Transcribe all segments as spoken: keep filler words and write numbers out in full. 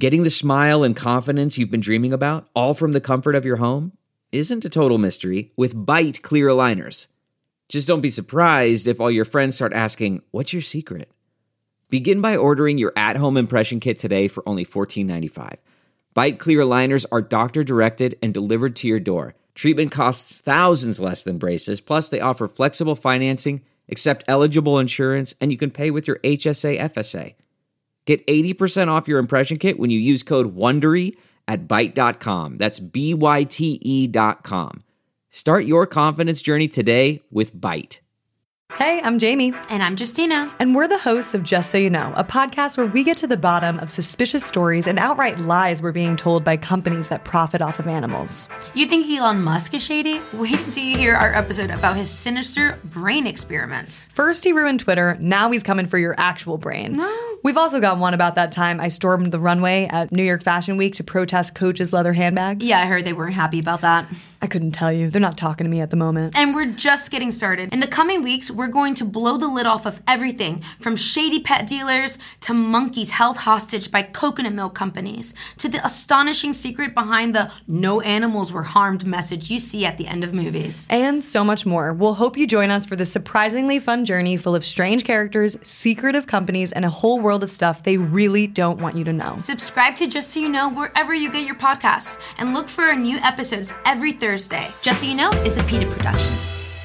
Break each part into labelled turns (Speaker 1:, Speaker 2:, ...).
Speaker 1: Getting the smile and confidence you've been dreaming about, all from the comfort of your home, isn't a total mystery with Byte clear aligners. Just don't be surprised if all your friends start asking, "What's your secret?" Begin by ordering your at-home impression kit today for only fourteen ninety-five. Byte clear aligners are doctor-directed and delivered to your door. Treatment costs thousands less than braces, plus they offer flexible financing, accept eligible insurance, and you can pay with your H S A F S A. Get eighty percent off your impression kit when you use code WONDERY at byte dot com. That's B Y T E dot com. Start your confidence journey today with Byte.
Speaker 2: Hey, I'm Jamie.
Speaker 3: And I'm Justina.
Speaker 2: And we're the hosts of Just So You Know, a podcast where we get to the bottom of suspicious stories and outright lies we're being told by companies that profit off of animals.
Speaker 3: You think Elon Musk is shady? Wait till you hear our episode about his sinister brain experiments.
Speaker 2: First he ruined Twitter, now he's coming for your actual brain.
Speaker 3: No.
Speaker 2: We've also got one about that time I stormed the runway at New York Fashion Week to protest Coach's leather handbags.
Speaker 3: Yeah, I heard they weren't happy about that.
Speaker 2: I couldn't tell you. They're not talking to me at the moment.
Speaker 3: And we're just getting started. In the coming weeks, we're going to blow the lid off of everything from shady pet dealers to monkeys held hostage by coconut milk companies to the astonishing secret behind the "no animals were harmed" message you see at the end of movies.
Speaker 2: And so much more. We'll hope you join us for this surprisingly fun journey full of strange characters, secretive companies, and a whole world of stuff they really don't want you to know.
Speaker 3: Subscribe to Just So You Know wherever you get your podcasts and look for our new episodes every Thursday. Just So You Know is a PETA production.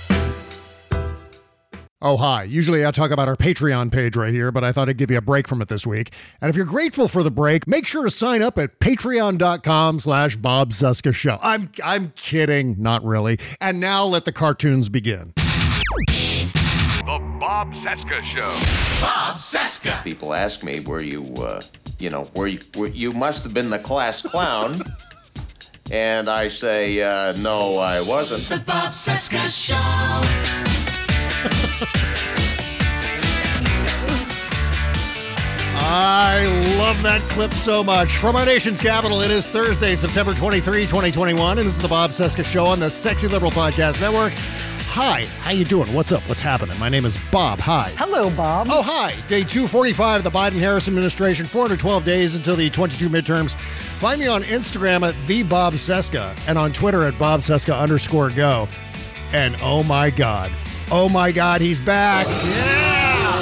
Speaker 4: Oh, hi. Usually I talk about our Patreon page right here, but I thought I'd give you a break from it this week. And if you're grateful for the break, make sure to sign up at patreon.com slash Bob Cesca Show. I'm, I'm kidding. Not really. And now let the cartoons begin.
Speaker 5: The Bob Cesca Show.
Speaker 6: Bob Cesca.
Speaker 7: People ask me, were you, uh, you know, were you, were, you must have been the class clown. And I say, uh, no, I wasn't.
Speaker 6: The Bob Cesca Show.
Speaker 4: I love that clip so much. From our nation's capital, it is Thursday, September twenty-third, twenty twenty-one, and this is the Bob Cesca Show on the Sexy Liberal Podcast Network. Hi, how you doing? What's up? What's happening? My name is Bob. Hi.
Speaker 8: Hello, Bob.
Speaker 4: Oh, hi. Day two forty-five of the Biden-Harris administration, four hundred twelve days until the twenty-two midterms. Find me on Instagram at the Bob Cesca and on Twitter at Bob Cesca underscore go. And oh my God. Oh my God, he's back. Yeah.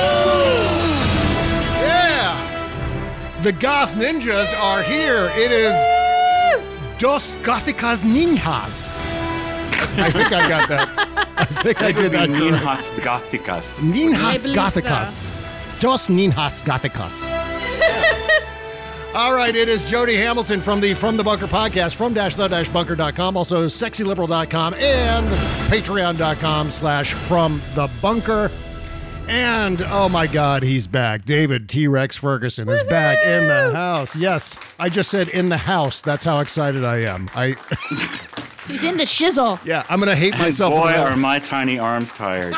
Speaker 4: Yeah. The Goth Ninjas are here. It is Dos Gothicas Ninjas. I think I got that. I think I did that.
Speaker 9: Ninjas Gothicas.
Speaker 4: Ninjas Gothicas. Dos Ninjas Gothicas. All right, it is Jody Hamilton from the From the Bunker podcast, from dash the dash bunker dot com, also sexy liberal dot com, and patreon.com slash from the bunker. And, oh my God, he's back. David T-Rex Ferguson is back in the house. Yes, I just said in the house. That's how excited I am. I...
Speaker 10: He's in the shizzle.
Speaker 4: Yeah, I'm going to hate
Speaker 9: and
Speaker 4: myself.
Speaker 9: Boy, are my tiny arms tired.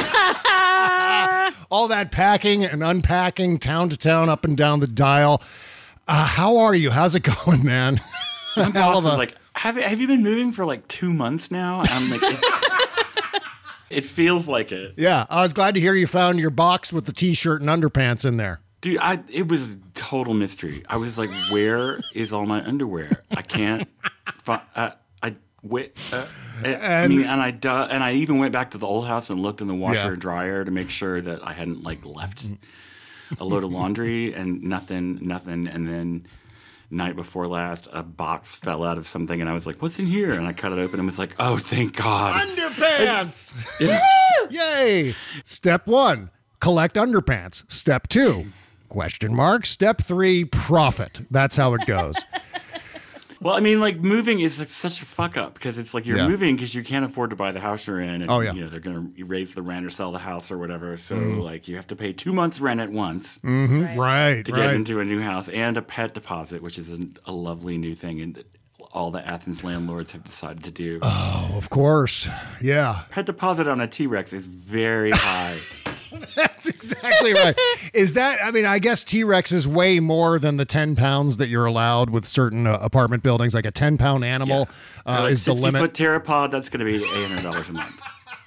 Speaker 4: All that packing and unpacking, town to town, up and down the dial. Uh, how are you? How's it going, man?
Speaker 9: My boss was like, have, have you been moving for like two months now? And I'm like, it, it feels like it.
Speaker 4: Yeah, I was glad to hear you found your box with the T-shirt and underpants in there.
Speaker 9: Dude, I, it was a total mystery. I was like, where is all my underwear? I can't find... Uh, Wait, uh, and, I mean, and I uh, and I even went back to the old house and looked in the washer
Speaker 4: yeah.
Speaker 9: and dryer to make sure that I hadn't like left a load of laundry and nothing, nothing. And then night before last, a box fell out of something, and I was like, "What's in here?" And I cut it open and was like, "Oh, thank God!"
Speaker 4: Underpants! And, yeah. Yay! Step one: collect underpants. Step two: question mark. Step three: profit. That's how it goes.
Speaker 9: Well, I mean, like, moving is like such a fuck up because it's like you're
Speaker 4: yeah.
Speaker 9: moving because you can't afford to buy the house you're in. And,
Speaker 4: oh, yeah.
Speaker 9: you know, they're going to raise the rent or sell the house or whatever. So,
Speaker 4: mm.
Speaker 9: like, you have to pay two months' rent at once.
Speaker 4: Mm-hmm. Right. right.
Speaker 9: To
Speaker 4: right.
Speaker 9: get into a new house and a pet deposit, which is a, a lovely new thing. And all the Athens landlords have decided to do.
Speaker 4: Oh, of course. Yeah.
Speaker 9: Pet deposit on a T-Rex is very high.
Speaker 4: That's exactly right. Is that, I mean, I guess T-Rex is way more than the ten pounds that you're allowed with certain uh, apartment buildings. Like a ten pound animal
Speaker 9: yeah.
Speaker 4: uh,
Speaker 9: like
Speaker 4: is the limit.
Speaker 9: sixty foot pteropod, that's going to be eight hundred dollars a month.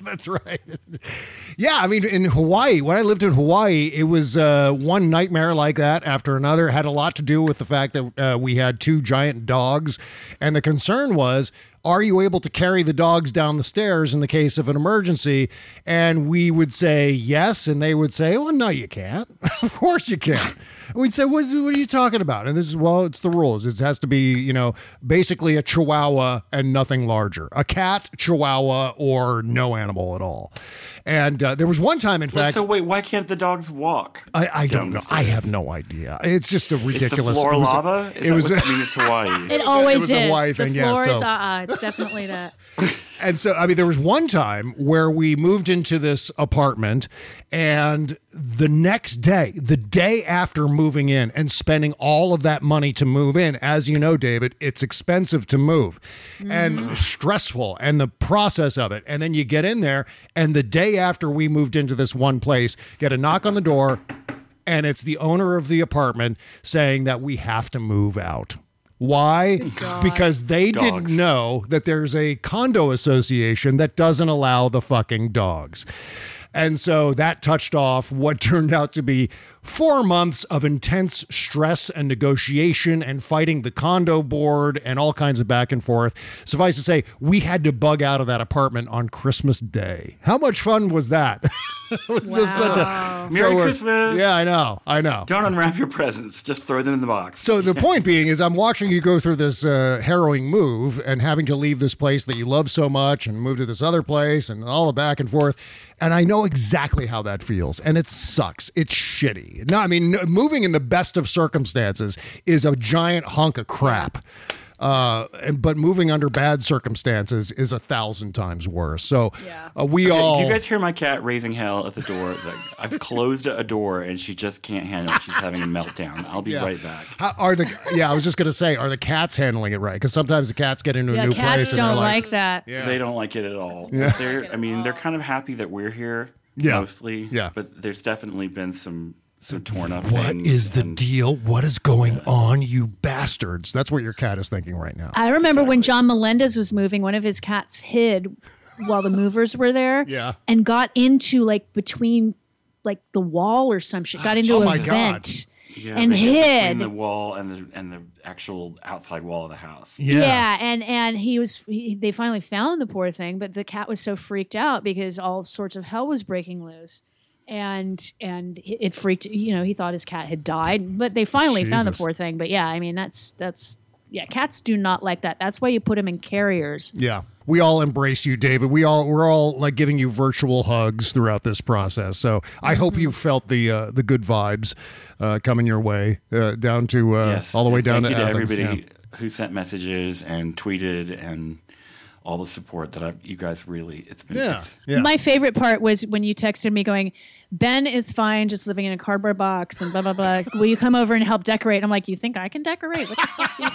Speaker 4: That's right. Yeah, I mean, in Hawaii, when I lived in Hawaii, it was uh, one nightmare like that after another. It had a lot to do with the fact that uh, we had two giant dogs. And the concern was, are you able to carry the dogs down the stairs in the case of an emergency? And we would say yes, and they would say, well, no, you can't. Of course you can't. And we'd say, what, what are you talking about? And this is, well, it's the rules. It has to be, you know, basically a chihuahua and nothing larger. A cat, chihuahua, or no animal at all. And uh, there was one time, in
Speaker 9: well,
Speaker 4: fact...
Speaker 9: So wait, why can't the dogs walk?
Speaker 4: I, I don't know. I have no idea. It's just a ridiculous...
Speaker 9: Is the floor
Speaker 4: it was,
Speaker 9: lava? Is
Speaker 4: it
Speaker 9: that
Speaker 4: was,
Speaker 9: what, I mean, it's Hawaii.
Speaker 10: It always
Speaker 4: it was
Speaker 10: is.
Speaker 4: A Hawaii
Speaker 10: the
Speaker 4: thing,
Speaker 10: floor
Speaker 4: yeah,
Speaker 10: is
Speaker 4: so.
Speaker 10: uh-uh. It's definitely that.
Speaker 4: And so, I mean, there was one time where we moved into this apartment, and the next day, the day after moving in and spending all of that money to move in, as you know, David, it's expensive to move mm. and stressful, and the process of it. And then you get in there, and the day after we moved into this one place, get a knock on the door, and it's the owner of the apartment saying that we have to move out. Why? God. Because they
Speaker 9: Dogs.
Speaker 4: didn't know that there's a condo association that doesn't allow the fucking dogs. And so that touched off what turned out to be four months of intense stress and negotiation and fighting the condo board and all kinds of back and forth. Suffice to say, we had to bug out of that apartment on Christmas Day. How much fun was that? It was
Speaker 10: wow.
Speaker 4: just such a...
Speaker 9: Merry
Speaker 4: so
Speaker 9: Christmas.
Speaker 4: Yeah, I know. I know.
Speaker 9: Don't unwrap your presents. Just throw them in the box.
Speaker 4: So the point being is I'm watching you go through this uh, harrowing move and having to leave this place that you love so much and move to this other place and all the back and forth. And I know exactly how that feels. And it sucks. It's shitty. No, I mean, moving in the best of circumstances is a giant hunk of crap. Uh, and, but moving under bad circumstances is a thousand times worse. So
Speaker 10: yeah.
Speaker 4: uh, we
Speaker 9: okay,
Speaker 4: all...
Speaker 9: Do you guys hear my cat raising hell at the door? Like, I've closed a door and she just can't handle it. She's having a meltdown. I'll be
Speaker 4: yeah.
Speaker 9: right back.
Speaker 4: How, are the Yeah, I was just going to say, are the cats handling it right? Because sometimes the cats get into
Speaker 10: yeah,
Speaker 4: a new
Speaker 10: cats
Speaker 4: place.
Speaker 10: don't
Speaker 4: and
Speaker 10: like,
Speaker 4: like
Speaker 10: that.
Speaker 4: Yeah.
Speaker 9: They don't like it at all.
Speaker 4: Yeah.
Speaker 9: They're, I mean, they're kind of happy that we're here,
Speaker 4: yeah.
Speaker 9: mostly.
Speaker 4: Yeah.
Speaker 9: But there's definitely been some... some torn up
Speaker 4: What
Speaker 9: things.
Speaker 4: is the
Speaker 9: and,
Speaker 4: deal? What is going
Speaker 9: yeah.
Speaker 4: on, you bastards? That's what your cat is thinking right now.
Speaker 10: I remember
Speaker 9: exactly.
Speaker 10: when John Melendez was moving, one of his cats hid while the movers were there.
Speaker 4: Yeah.
Speaker 10: And got into like between like the wall or some shit. Got into
Speaker 4: Oh
Speaker 10: a
Speaker 4: my
Speaker 10: vent.
Speaker 9: Yeah,
Speaker 10: and
Speaker 9: they
Speaker 10: hid
Speaker 9: between the wall and the and the actual outside wall of the house.
Speaker 4: Yeah.
Speaker 10: Yeah, and and he was. He, they finally found the poor thing, but the cat was so freaked out because all sorts of hell was breaking loose, and and it freaked. You know, he thought his cat had died, but they finally
Speaker 4: Jesus.
Speaker 10: found the poor thing. But yeah, I mean that's that's yeah, cats do not like that. That's why you put them in carriers.
Speaker 4: Yeah. We all embrace you, David. We all we're all like giving you virtual hugs throughout this process. So I
Speaker 10: Mm-hmm.
Speaker 4: hope you felt the uh, the good vibes uh, coming your way uh, down to uh,
Speaker 9: Yes.
Speaker 4: all the way
Speaker 9: And
Speaker 4: down
Speaker 9: thank
Speaker 4: to
Speaker 9: you to
Speaker 4: Athens.
Speaker 9: everybody
Speaker 4: Yeah.
Speaker 9: who sent messages and tweeted and all the support that I've, you guys really. It's been.
Speaker 4: Yeah.
Speaker 9: It's,
Speaker 4: Yeah.
Speaker 10: My favorite part was when you texted me going, Ben is fine just living in a cardboard box and blah, blah, blah. Will you come over and help decorate? I'm like, you think I can decorate? What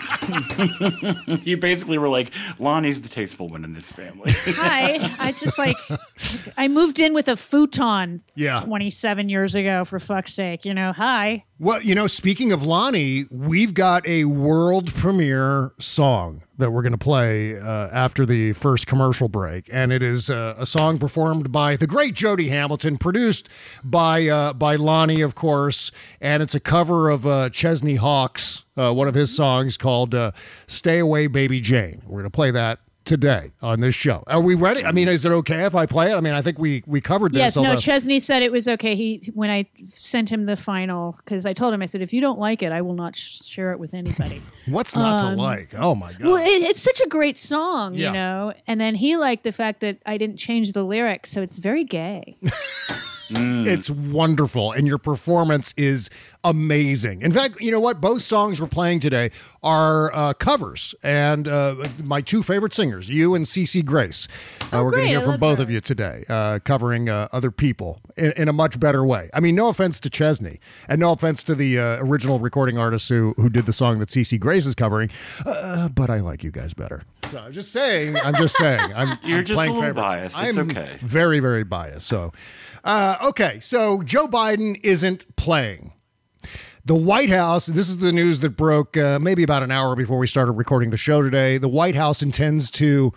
Speaker 10: the fuck?
Speaker 9: you basically were like, Lonnie's the tasteful one in this family.
Speaker 10: Hi. I just like, I moved in with a futon
Speaker 4: Yeah.
Speaker 10: twenty-seven years ago, for fuck's sake. You know, hi.
Speaker 4: Well, you know, speaking of Lonnie, we've got a world premiere song that we're going to play uh, after the first commercial break. And it is uh, a song performed by the great Jody Hamilton, produced by uh, by Lonnie, of course. And it's a cover of uh, Chesney Hawkes, uh, one of his songs called uh, Stay Away, Baby Jane. We're going to play that today on this show. Are we ready? I mean, is it okay if I play it? I mean, I think we we covered this.
Speaker 10: Yes, no,
Speaker 4: although-
Speaker 10: Chesney said it was okay. He When I sent him the final, because I told him, I said, if you don't like it, I will not sh- share it with anybody.
Speaker 4: What's not
Speaker 10: Um,
Speaker 4: to like? Oh, my God.
Speaker 10: Well, it, it's such a great song,
Speaker 4: Yeah.
Speaker 10: you know? And then he liked the fact that I didn't change the lyrics, so it's very gay.
Speaker 4: It's wonderful, and your performance is amazing. In fact, you know what? Both songs we're playing today are uh, covers, and uh, my two favorite singers, you and Cece Grace. Uh,
Speaker 10: Oh,
Speaker 4: we're going
Speaker 10: great.
Speaker 4: to hear
Speaker 10: I
Speaker 4: from
Speaker 10: love
Speaker 4: both
Speaker 10: her.
Speaker 4: of you today, uh, covering uh, other people in, in a much better way. I mean, no offense to Chesney, and no offense to the uh, original recording artist who who did the song that Cece Grace is covering, uh, but I like you guys better. So I'm just saying. I'm just saying. I'm,
Speaker 9: You're
Speaker 4: I'm
Speaker 9: just a
Speaker 4: playing
Speaker 9: little
Speaker 4: favorites.
Speaker 9: biased. It's
Speaker 4: I'm
Speaker 9: okay.
Speaker 4: Very, very biased. So. Uh, okay, so Joe Biden isn't playing. The White House, this is the news that broke uh, maybe about an hour before we started recording the show today. The White House intends to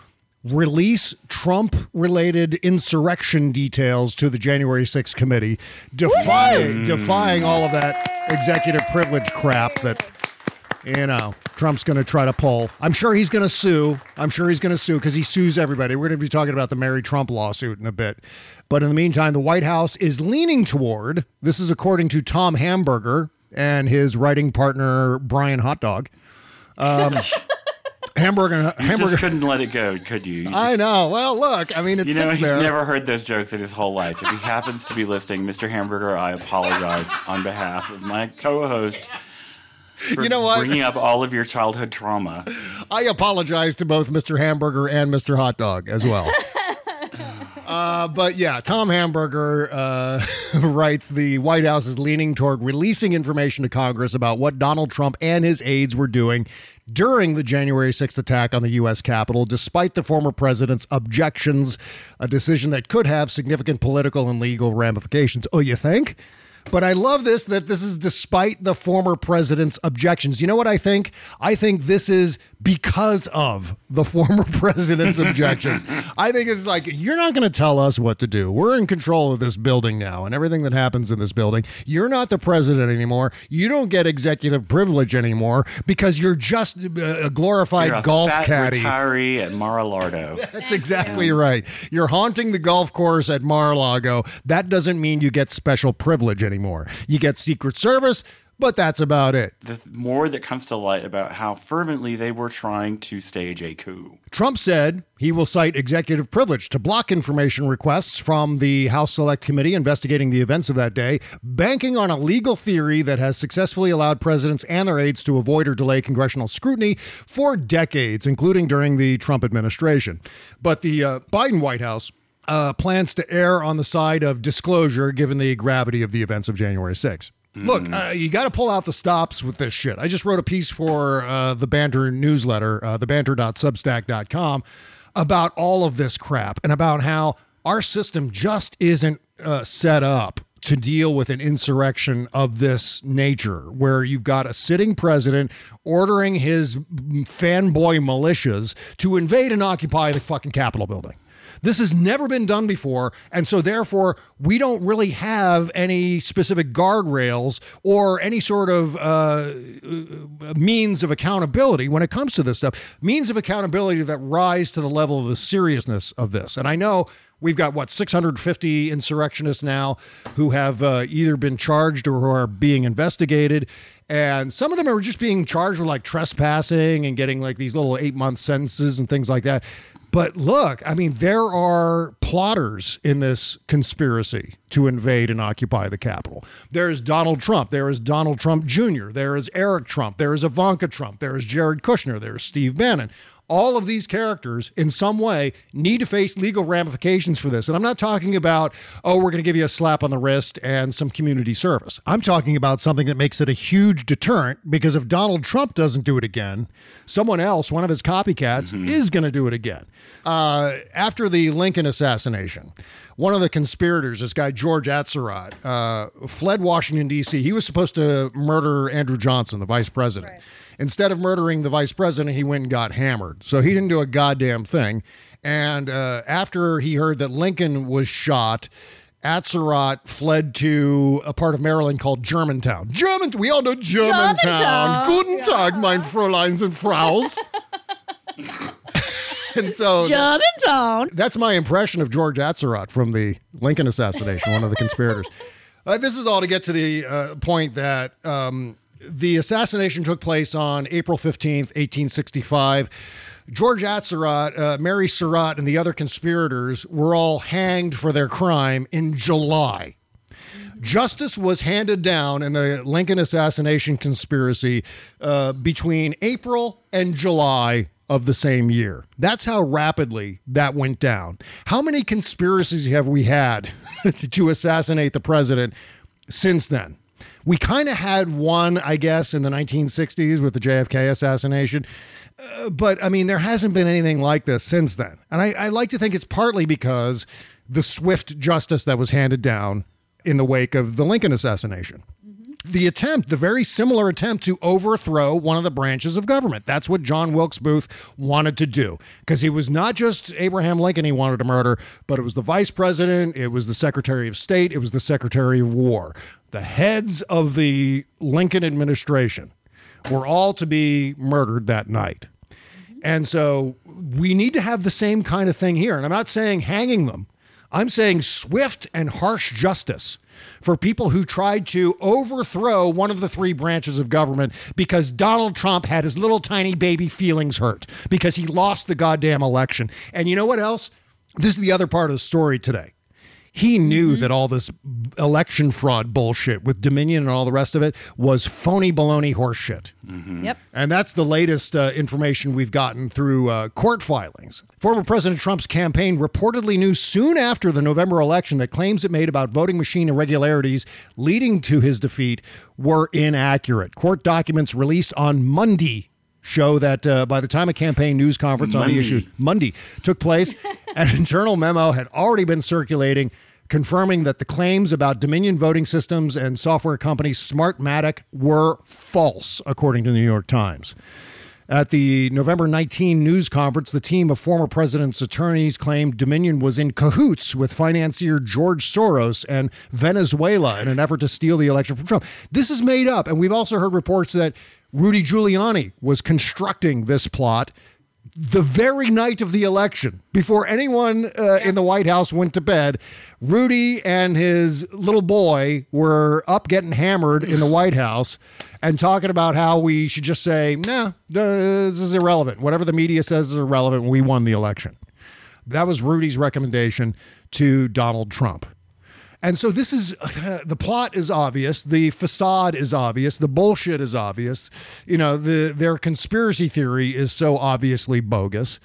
Speaker 4: release Trump-related insurrection details to the January sixth committee, defying, defying all of that executive privilege crap that, you know, Trump's going to try to pull. I'm sure he's going to sue. I'm sure he's going to sue because he sues everybody. We're going to be talking about the Mary Trump lawsuit in a bit. But in the meantime, the White House is leaning toward, this is according to Tom Hamburger and his writing partner, Brian Hot Dog. Um, Hamburger,
Speaker 9: You
Speaker 4: hamburger.
Speaker 9: just couldn't let it go, could you? you just,
Speaker 4: I know. Well, look, I mean, it
Speaker 9: You know,
Speaker 4: sits
Speaker 9: he's
Speaker 4: there.
Speaker 9: never heard those jokes in his whole life. If he happens to be listening, Mister Hamburger, I apologize on behalf of my co-host for
Speaker 4: You know what?
Speaker 9: bringing up all of your childhood trauma.
Speaker 4: I apologize to both Mister Hamburger and Mister Hot Dog as well. Uh, but yeah, Tom Hamburger uh, writes the White House is leaning toward releasing information to Congress about what Donald Trump and his aides were doing during the January sixth attack on the U S Capitol, despite the former president's objections, a decision that could have significant political and legal ramifications. Oh, you think? But I love this, that this is despite the former president's objections. You know what I think? I think this is because of the former president's objections. I think it's like, you're not going to tell us what to do. We're in control of this building now and everything that happens in this building. You're not the president anymore. You don't get executive privilege anymore because you're just a glorified
Speaker 9: You're a
Speaker 4: golf
Speaker 9: fat
Speaker 4: caddy.
Speaker 9: retiree at Mar-a-Lardo.
Speaker 4: That's exactly right. You're haunting the golf course at Mar-a-Lago. That doesn't mean you get special privilege anymore. You get Secret Service, but that's about it.
Speaker 9: The th- more that comes to light about how fervently they were trying to stage a coup.
Speaker 4: Trump said he will cite executive privilege to block information requests from the House Select Committee investigating the events of that day, banking on a legal theory that has successfully allowed presidents and their aides to avoid or delay congressional scrutiny for decades, including during the Trump administration. But the uh, Biden White House uh, plans to err on the side of disclosure given the gravity of the events of January sixth. Look, uh, you got to pull out the stops with this shit. I just wrote a piece for uh, the Banter newsletter, uh, the banter dot substack dot com, about all of this crap and about how our system just isn't uh, set up to deal with an insurrection of this nature, where you've got a sitting president ordering his fanboy militias to invade and occupy the fucking Capitol building. This has never been done before, and so therefore we don't really have any specific guardrails or any sort of uh, means of accountability when it comes to this stuff. Means of accountability that rise to the level of the seriousness of this. And I know we've got, what, six hundred fifty insurrectionists now who have uh, either been charged or who are being investigated. And some of them are just being charged with like trespassing and getting like these little eight month sentences and things like that. But look, I mean, there are plotters in this conspiracy to invade and occupy the Capitol. There is Donald Trump. There is Donald Trump Junior There is Eric Trump. There is Ivanka Trump. There is Jared Kushner. There is Steve Bannon. All of these characters, in some way, need to face legal ramifications for this. And I'm not talking about, oh, we're going to give you a slap on the wrist and some community service. I'm talking about something that makes it a huge deterrent, because if Donald Trump doesn't do it again, someone else, one of his copycats, mm-hmm. is going to do it again. Uh, after the Lincoln assassination, one of the conspirators, this guy George Atzerodt, uh, fled Washington, D C. He was supposed to murder Andrew Johnson, the vice president. Right. Instead of murdering the vice president, he went and got hammered. So he didn't do a goddamn thing. And uh, after he heard that Lincoln was shot, Atzerodt fled to a part of Maryland called Germantown. German, we all know Germantown. Germantown. Guten Tag, mein Fräuleins and Fraus. And so
Speaker 10: Germantown.
Speaker 4: That's my impression of George Atzerodt from the Lincoln assassination, one of the conspirators. Uh, this is all to get to the uh, point that um, the assassination took place on April fifteenth, eighteen sixty-five. George Atzerodt, uh, Mary Surratt, and the other conspirators were all hanged for their crime in July. Justice was handed down in the Lincoln assassination conspiracy uh, between April and July of the same year. That's how rapidly that went down. How many conspiracies have we had to assassinate the president since then? We kind of had one, I guess, in the nineteen sixties with the J F K assassination. Uh, but, I mean, there hasn't been anything like this since then. And I, I like to think it's partly because the swift justice that was handed down in the wake of the Lincoln assassination. Mm-hmm. the attempt, the very similar attempt to overthrow one of the branches of government. That's what John Wilkes Booth wanted to do, because he was not just Abraham Lincoln he wanted to murder, but it was the vice president, it was the secretary of state, it was the secretary of war. The heads of the Lincoln administration were all to be murdered that night. And so we need to have the same kind of thing here. And I'm not saying hanging them. I'm saying swift and harsh justice for people who tried to overthrow one of the three branches of government because Donald Trump had his little tiny baby feelings hurt because he lost the goddamn election. And you know what else? This is the other part of the story today. He knew mm-hmm. that all this election fraud bullshit with Dominion and all the rest of it was phony baloney horse shit.
Speaker 10: Mm-hmm. Yep.
Speaker 4: And that's the latest uh, information we've gotten through uh, court filings. Former President Trump's campaign reportedly knew soon after the November election that claims it made about voting machine irregularities leading to his defeat were inaccurate. Court documents released on Monday show that uh, by the time a campaign news conference
Speaker 9: Monday.
Speaker 4: on the issue Monday took place, an internal memo had already been circulating confirming that the claims about Dominion voting systems and software company Smartmatic were false, according to the New York Times. At the November nineteenth news conference, the team of former president's attorneys claimed Dominion was in cahoots with financier George Soros and Venezuela in an effort to steal the election from Trump. This is made up, and we've also heard reports that Rudy Giuliani was constructing this plot the very night of the election, before anyone uh, in the White House went to bed. Rudy and his little boy were up getting hammered in the White House and talking about how we should just say, nah, this is irrelevant. Whatever the media says is irrelevant. We won the election. That was Rudy's recommendation to Donald Trump. And so this is, uh, the plot is obvious, the facade is obvious, the bullshit is obvious, you know, the their conspiracy theory is so obviously bogus.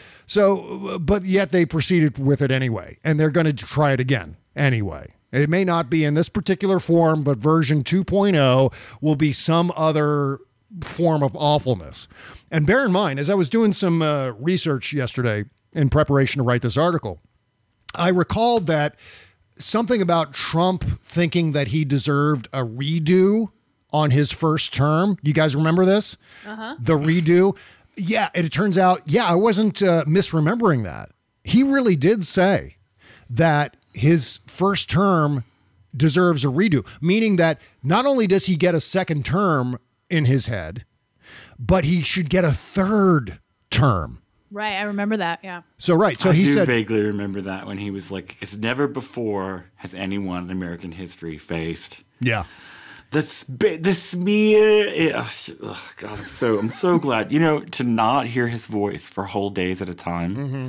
Speaker 4: So, but yet they proceeded with it anyway, and they're going to try it again anyway. It may not be in this particular form, but version two point oh will be some other form of awfulness. And bear in mind, as I was doing some uh, research yesterday in preparation to write this article, I recalled that something about Trump thinking that he deserved a redo on his first term. You guys remember this? Uh-huh. The redo? Yeah, it turns out, yeah, I wasn't uh, misremembering that. He really did say that his first term deserves a redo, meaning that not only does he get a second term in his head, but he should get a third term.
Speaker 10: Right, I remember that, yeah.
Speaker 4: So, right, so
Speaker 9: I
Speaker 4: he
Speaker 9: do
Speaker 4: said...
Speaker 9: vaguely remember that when he was like, because never before has anyone in American history faced...
Speaker 4: Yeah.
Speaker 9: The, the smear... Yeah, oh, God, I'm so, I'm so glad. You know, to not hear his voice for whole days at a time.
Speaker 4: Mm-hmm.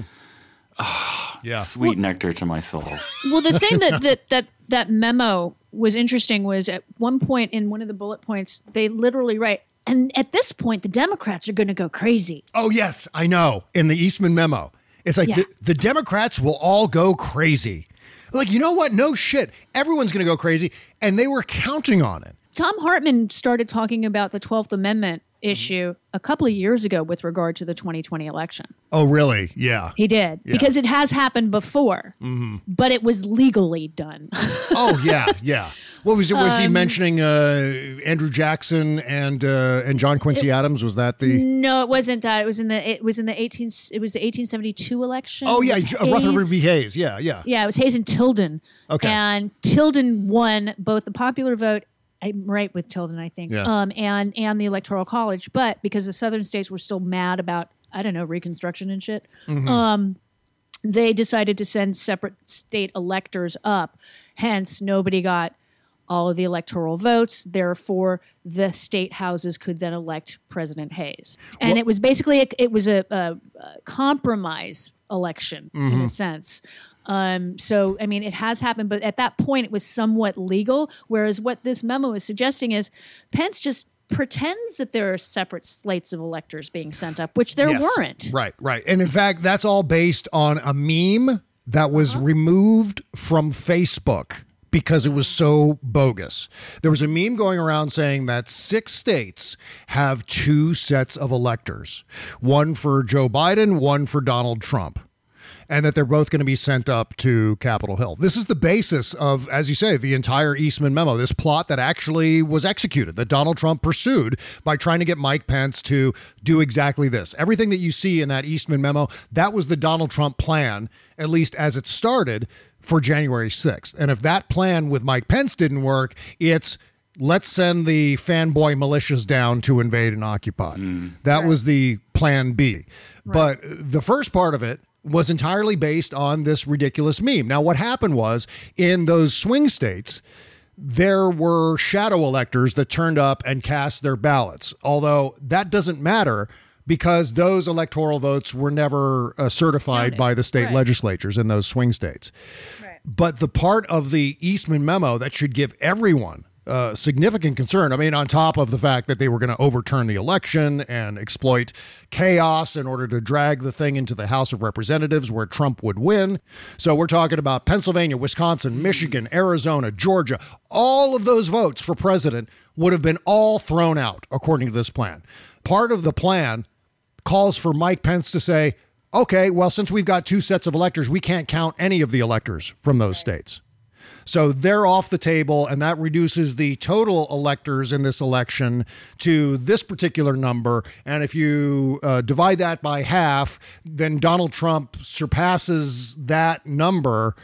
Speaker 9: Oh,
Speaker 4: yeah.
Speaker 9: Sweet
Speaker 10: well,
Speaker 9: nectar to my soul.
Speaker 10: Well, the thing that, that, that, that memo was interesting was at one point in one of the bullet points, they literally write, and at this point, the Democrats are going to go crazy.
Speaker 4: Oh, yes, I know. In the Eastman memo, it's like yeah. the, the Democrats will all go crazy. Like, you know what? No shit. Everyone's going to go crazy. And they were counting on it.
Speaker 10: Tom Hartman started talking about the twelfth Amendment issue a couple of years ago with regard to the twenty twenty election.
Speaker 4: Oh, really? Yeah.
Speaker 10: He did. Yeah. Because it has happened before, mm-hmm. but it was legally done.
Speaker 4: Oh, yeah, yeah. What was it? Was um, he mentioning uh, Andrew Jackson and uh, and John Quincy it, Adams? Was that the?
Speaker 10: No, it wasn't that. It was in the it was in the eighteen it was the eighteen seventy-two election.
Speaker 4: Oh yeah, Rutherford v. Hayes. Yeah, yeah.
Speaker 10: Yeah, it was Hayes and Tilden.
Speaker 4: Okay.
Speaker 10: And Tilden won both the popular vote. I'm right with Tilden, I think,
Speaker 4: yeah.
Speaker 10: um, and and the Electoral College, but because the southern states were still mad about, I don't know, Reconstruction and shit, mm-hmm. um, they decided to send separate state electors up. Hence, nobody got all of the electoral votes. Therefore, the state houses could then elect President Hayes, and well, it was basically a, it was a, a, a compromise election mm-hmm. in a sense. Um, so, I mean, it has happened, but at that point it was somewhat legal. Whereas what this memo is suggesting is Pence just pretends that there are separate slates of electors being sent up, which there
Speaker 4: yes.
Speaker 10: weren't.
Speaker 4: Right, right. And in fact, that's all based on a meme that was uh-huh. removed from Facebook because it was so bogus. There was a meme going around saying that six states have two sets of electors, one for Joe Biden, one for Donald Trump. and that they're both going to be sent up to Capitol Hill. This is the basis of, as you say, the entire Eastman memo, this plot that actually was executed, that Donald Trump pursued by trying to get Mike Pence to do exactly this. Everything that you see in that Eastman memo, that was the Donald Trump plan, at least as it started, for January sixth. And if that plan with Mike Pence didn't work, it's let's send the fanboy militias down to invade and occupy. Mm. That right. was the plan B. Right. But the first part of it was entirely based on this ridiculous meme. Now, what happened was in those swing states, there were shadow electors that turned up and cast their ballots, although that doesn't matter because those electoral votes were never uh, certified Counted. by the state right. legislatures in those swing states. Right. But the part of the Eastman memo that should give everyone uh, significant concern, I mean, on top of the fact that they were going to overturn the election and exploit chaos in order to drag the thing into the House of Representatives where Trump would win. So we're talking about Pennsylvania, Wisconsin, Michigan, Arizona, Georgia. All of those votes for president would have been all thrown out, according to this plan. Part of the plan calls for Mike Pence to say, okay, well, since we've got two sets of electors, we can't count any of the electors from those states. So they're off the table, and that reduces the total electors in this election to this particular number. And if you uh, divide that by half, then Donald Trump surpasses that number.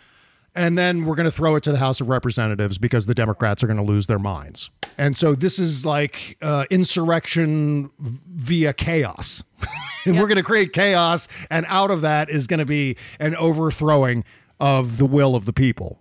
Speaker 4: And then we're going to throw it to the House of Representatives because the Democrats are going to lose their minds. And so this is like uh, insurrection via chaos. And yep. We're going to create chaos. And out of that is going to be an overthrowing of the will of the people.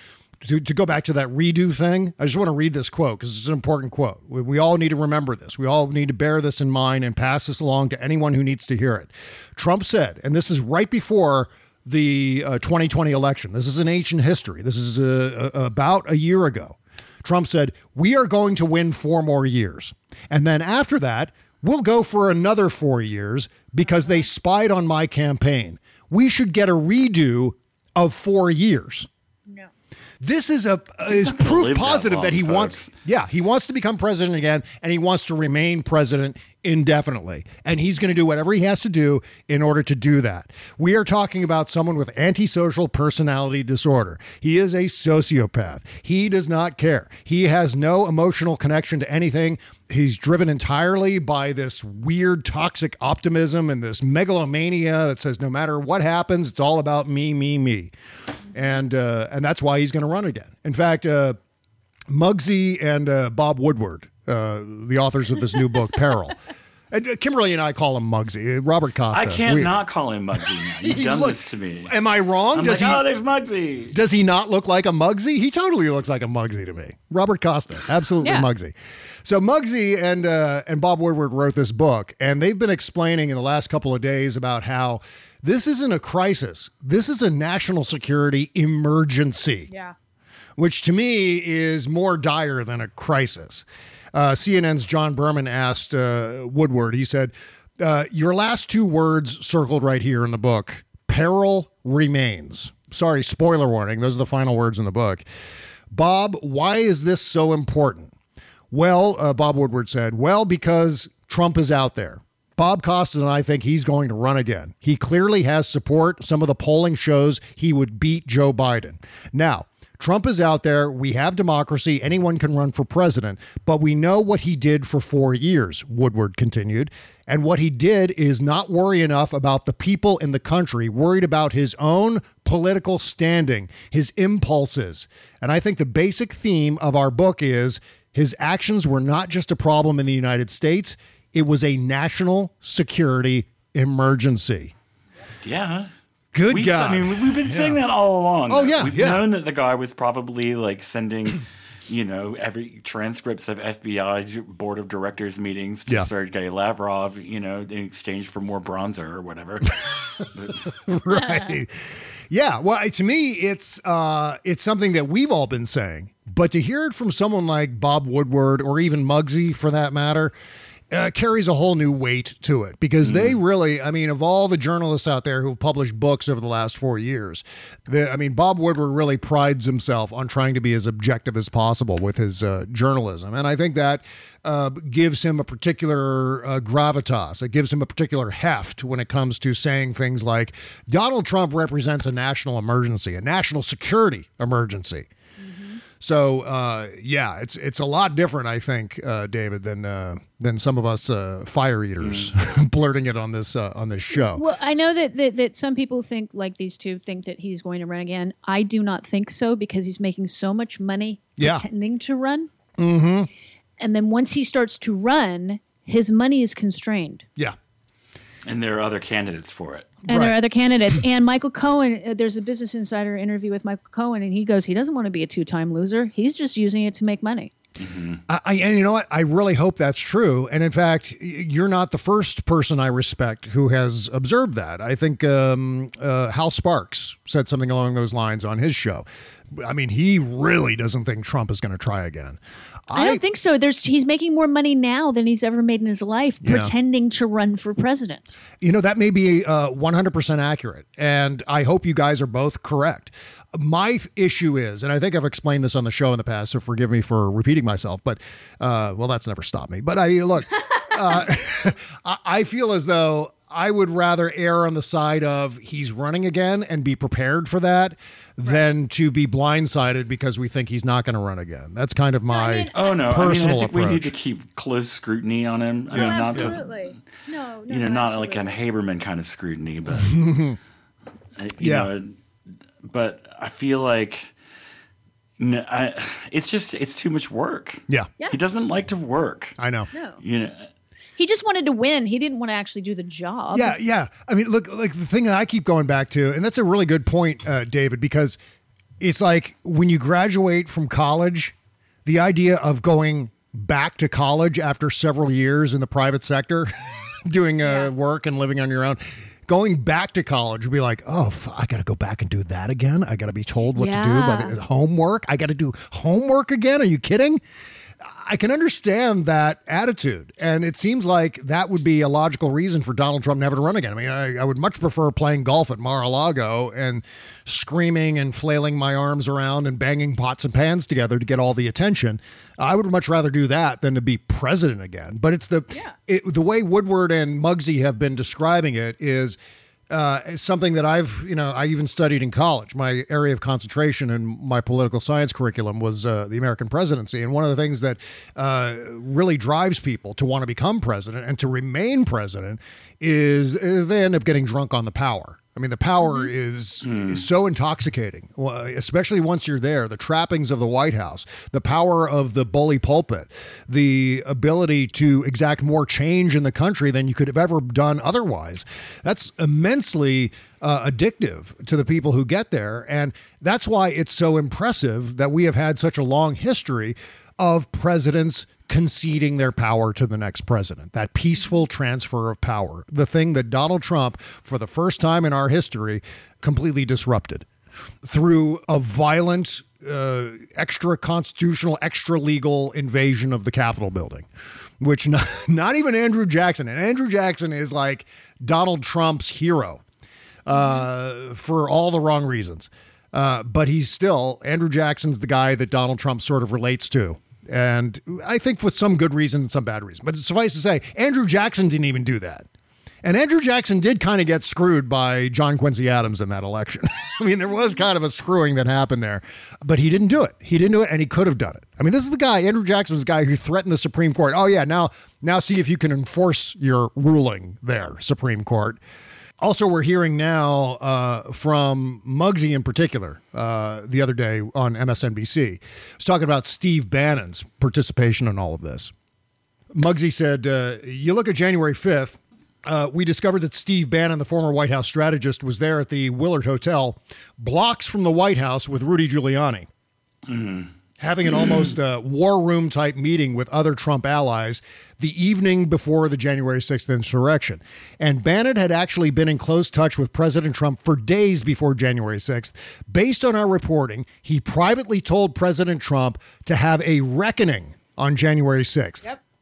Speaker 4: To, to go back to that redo thing, I just want to read this quote because it's an important quote. We, we all need to remember this. We all need to bear this in mind and pass this along to anyone who needs to hear it. Trump said, and this is right before the uh, twenty twenty election. This is an ancient history. This is uh, uh, about a year ago. Trump said, we are going to win four more years. And then after that, we'll go for another four years because they spied on my campaign. We should get a redo of four years. No. This is a uh, is proof positive that, long, that he folks. wants. Yeah, he wants to become president again, and he wants to remain president indefinitely. And he's going to do whatever he has to do in order to do that. We are talking about someone with antisocial personality disorder. He is a sociopath. He does not care. He has no emotional connection to anything. He's driven entirely by this weird toxic optimism and this megalomania that says no matter what happens, it's all about me, me, me. And uh, and that's why he's going to run again. In fact, uh, Muggsy and uh, Bob Woodward, uh, the authors of this new book, Peril. And uh, Kimberly and I call him Muggsy. Robert Costa.
Speaker 9: I can't
Speaker 4: we,
Speaker 9: not call him Muggsy now. You've done
Speaker 4: look,
Speaker 9: this to me.
Speaker 4: Am I wrong?
Speaker 9: I'm
Speaker 4: does
Speaker 9: like,
Speaker 4: he,
Speaker 9: oh, there's Muggsy.
Speaker 4: Does he not look like a Muggsy? He totally looks like a Muggsy to me. Robert Costa. Absolutely yeah. Muggsy. So Muggsy and uh, and Bob Woodward wrote this book, and they've been explaining in the last couple of days about how this isn't a crisis. This is a national security emergency.
Speaker 10: Yeah.
Speaker 4: Which to me is more dire than a crisis. Uh, C N N's John Berman asked uh, Woodward, he said, uh, your last two words circled right here in the book, peril remains. Sorry, spoiler warning. Those are the final words in the book. Bob, why is this so important? Well, uh, Bob Woodward said, well, because Trump is out there. Bob Costas and I think he's going to run again. He clearly has support. Some of the polling shows he would beat Joe Biden. Now, Trump is out there. We have democracy. Anyone can run for president, but we know what he did for four years, Woodward continued. And what he did is not worry enough about the people in the country, worried about his own political standing, his impulses. And I think the basic theme of our book is his actions were not just a problem in the United States. It was a national security emergency.
Speaker 9: Yeah.
Speaker 4: Good
Speaker 9: we've,
Speaker 4: God.
Speaker 9: I mean, we've been yeah. saying that all along.
Speaker 4: Oh, yeah.
Speaker 9: We've
Speaker 4: yeah.
Speaker 9: known that the guy was probably like sending, you know, every transcripts of F B I board of directors meetings to yeah. Sergei Lavrov, you know, in exchange for more bronzer or whatever.
Speaker 4: Right. Yeah. Well, to me, it's uh, it's something that we've all been saying. But to hear it from someone like Bob Woodward or even Muggsy, for that matter, uh, carries a whole new weight to it because mm. they really, I mean, of all the journalists out there who've published books over the last four years, the, I mean, Bob Woodward really prides himself on trying to be as objective as possible with his uh, journalism. And I think that uh, gives him a particular uh, gravitas. It gives him a particular heft when it comes to saying things like Donald Trump represents a national emergency, a national security emergency. So uh, yeah, it's it's a lot different, I think, uh, David, than uh, than some of us uh, fire eaters mm. blurting it on this uh, on this show.
Speaker 10: Well, I know that, that that some people think, like these two, think that he's going to run again. I do not think so because he's making so much money
Speaker 4: yeah.
Speaker 10: pretending to run.
Speaker 4: Mm-hmm.
Speaker 10: And then once he starts to run, his money is constrained.
Speaker 4: Yeah.
Speaker 9: And there are other candidates for it.
Speaker 10: And
Speaker 4: right.
Speaker 10: there are other candidates. And Michael Cohen, uh, there's a Business Insider interview with Michael Cohen, and he goes, he doesn't want to be a two-time loser. He's just using it to make money.
Speaker 4: Mm-hmm. I, I, and you know what? I really hope that's true. And in fact, you're not the first person I respect who has observed that. I think um, uh, Hal Sparks said something along those lines on his show. I mean, he really doesn't think Trump is going to try again.
Speaker 10: I, I don't think so. There's he's making more money now than he's ever made in his life
Speaker 4: yeah.
Speaker 10: pretending to run for president.
Speaker 4: You know, that may be uh, one hundred percent accurate. And I hope you guys are both correct. My th- issue is, and I think I've explained this on the show in the past, so forgive me for repeating myself, but, uh, well, that's never stopped me. But I look, uh, I feel as though I would rather err on the side of he's running again and be prepared for that right. than to be blindsided because we think he's not going to run again. That's kind of my I mean,
Speaker 9: oh no,
Speaker 4: personal
Speaker 9: I mean, I think
Speaker 4: approach.
Speaker 9: we need to keep close scrutiny on him. I
Speaker 10: oh,
Speaker 9: mean,
Speaker 10: absolutely.
Speaker 9: Not to,
Speaker 10: no, no,
Speaker 9: you know, not
Speaker 10: absolutely.
Speaker 9: like an Haberman kind of scrutiny, but you
Speaker 4: yeah.
Speaker 9: know, but I feel like no, I, it's just it's too much work.
Speaker 4: Yeah.
Speaker 10: yeah,
Speaker 9: he doesn't like to work.
Speaker 4: I know.
Speaker 10: No,
Speaker 9: you know.
Speaker 10: He just wanted to win. He didn't want to actually do the job.
Speaker 4: Yeah, yeah. I mean, look, like the thing that I keep going back to, and that's a really good point, uh, David, because it's like when you graduate from college, the idea of going back to college after several years in the private sector, doing uh, yeah. work and living on your own, going back to college would be like, oh, f- I got to go back and do that again. I got to be told what
Speaker 10: yeah.
Speaker 4: to do by the homework. I got to do homework again. Are you kidding? I can understand that attitude, and it seems like that would be a logical reason for Donald Trump never to run again. I mean, I, I would much prefer playing golf at Mar-a-Lago and screaming and flailing my arms around and banging pots and pans together to get all the attention. I would much rather do that than to be president again. But it's the
Speaker 10: yeah.
Speaker 4: it, the way Woodward and Muggsy have been describing it is Uh, something that I've, you know, I even studied in college. My area of concentration in my political science curriculum was uh, the American presidency. And one of the things that uh, really drives people to want to become president and to remain president is, is they end up getting drunk on the power. I mean, the power mm-hmm. is, mm. is so intoxicating, especially once you're there. The trappings of the White House, the power of the bully pulpit, the ability to exact more change in the country than you could have ever done otherwise. That's immensely uh, addictive to the people who get there. And that's why it's so impressive that we have had such a long history of presidents conceding their power to the next president, that peaceful transfer of power, the thing that Donald Trump, for the first time in our history, completely disrupted through a violent, uh, extra constitutional, extra legal invasion of the Capitol building, which not, not even Andrew Jackson, and Andrew Jackson is like Donald Trump's hero uh, for all the wrong reasons. Uh, but he's still, Andrew Jackson's the guy that Donald Trump sort of relates to. And I think with some good reason and some bad reason. But suffice to say, Andrew Jackson didn't even do that. And Andrew Jackson did kind of get screwed by John Quincy Adams in that election. I mean, there was kind of a screwing that happened there. But he didn't do it. He didn't do it, and he could have done it. I mean, this is the guy, Andrew Jackson was the guy who threatened the Supreme Court. Oh, yeah, now, now see if you can enforce your ruling there, Supreme Court. Also, we're hearing now uh, from Muggsy in particular uh, the other day on M S N B C. He was talking about Steve Bannon's participation in all of this. Muggsy said, uh, you look at January fifth, uh, we discovered that Steve Bannon, the former White House strategist, was there at the Willard Hotel, blocks from the White House with Rudy Giuliani. Mm-hmm. Having an almost uh, war room type meeting with other Trump allies the evening before the January sixth insurrection. And Bannon had actually been in close touch with President Trump for days before January sixth. Based on our reporting, he privately told President Trump to have a reckoning on January sixth.
Speaker 10: Yep.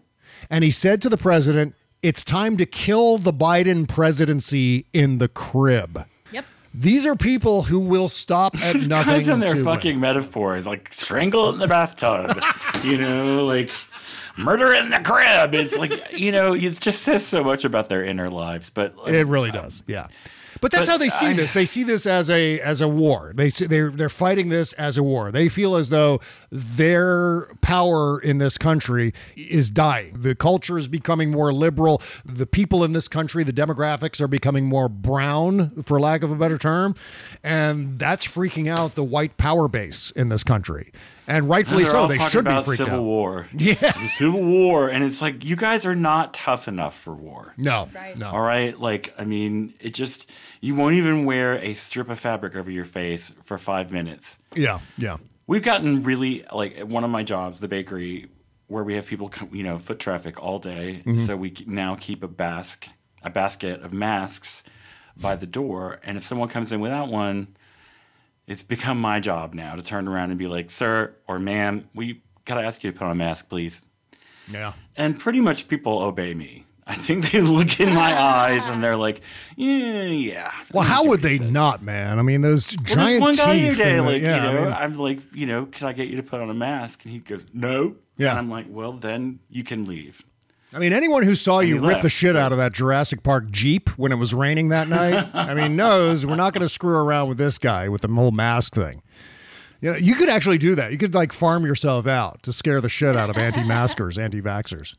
Speaker 4: And he said to the president, it's time to kill the Biden presidency in the crib.
Speaker 10: Yep.
Speaker 4: These are people who will stop at
Speaker 9: These
Speaker 4: nothing.
Speaker 9: guys and their
Speaker 4: to
Speaker 9: fucking
Speaker 4: win.
Speaker 9: metaphors, like strangle in the bathtub, you know, like murder in the crib. It's like, you know, it just says so much about their inner lives. But like,
Speaker 4: It really does, yeah. But that's
Speaker 9: But
Speaker 4: how they see
Speaker 9: I-
Speaker 4: this. They see this as a as a war. They see, they're they're fighting this as a war. They feel as though their power in this country is dying. The culture is becoming more liberal. The people in this country, the demographics are becoming more brown, for lack of a better term, and that's freaking out the white power base in this country. And rightfully
Speaker 9: they're
Speaker 4: so.
Speaker 9: all
Speaker 4: They
Speaker 9: talking
Speaker 4: should be
Speaker 9: about
Speaker 4: freaked
Speaker 9: civil
Speaker 4: out.
Speaker 9: war.
Speaker 4: Yeah.
Speaker 9: The civil war. And it's like, you guys are not tough enough for war.
Speaker 4: No,
Speaker 10: Right.
Speaker 4: no.
Speaker 9: All right. Like, I mean, it just, you won't even wear a strip of fabric over your face for five minutes.
Speaker 4: Yeah, yeah.
Speaker 9: We've gotten really, like, at one of my jobs, the bakery, where we have people, come, you know, foot traffic all day.
Speaker 4: Mm-hmm.
Speaker 9: So we now keep a basket, a basket of masks by the door. And if someone comes in without one, it's become my job now to turn around and be like, sir or ma'am, we gotta ask you to put on a mask, please.
Speaker 4: Yeah.
Speaker 9: And pretty much people obey me. I think they look in my eyes and they're like, yeah, yeah.
Speaker 4: Well,
Speaker 9: I
Speaker 4: how
Speaker 9: do
Speaker 4: would
Speaker 9: what he
Speaker 4: they
Speaker 9: says.
Speaker 4: not, man? I mean, those
Speaker 9: Well,
Speaker 4: giant
Speaker 9: there's one guy
Speaker 4: teeth.
Speaker 9: today,
Speaker 4: and the-
Speaker 9: like,
Speaker 4: yeah,
Speaker 9: you know,
Speaker 4: I mean-
Speaker 9: I'm like, you know, can I get you to put on a mask? And he goes, no.
Speaker 4: Yeah.
Speaker 9: And I'm like, well, then you can leave.
Speaker 4: I mean, anyone who saw you
Speaker 9: he
Speaker 4: rip
Speaker 9: left.
Speaker 4: the shit out of that Jurassic Park Jeep when it was raining that night, I mean, knows we're not going to screw around with this guy with the whole mask thing. You know, you could actually do that. You could like farm yourself out to scare the shit out of anti-maskers, anti-vaxxers.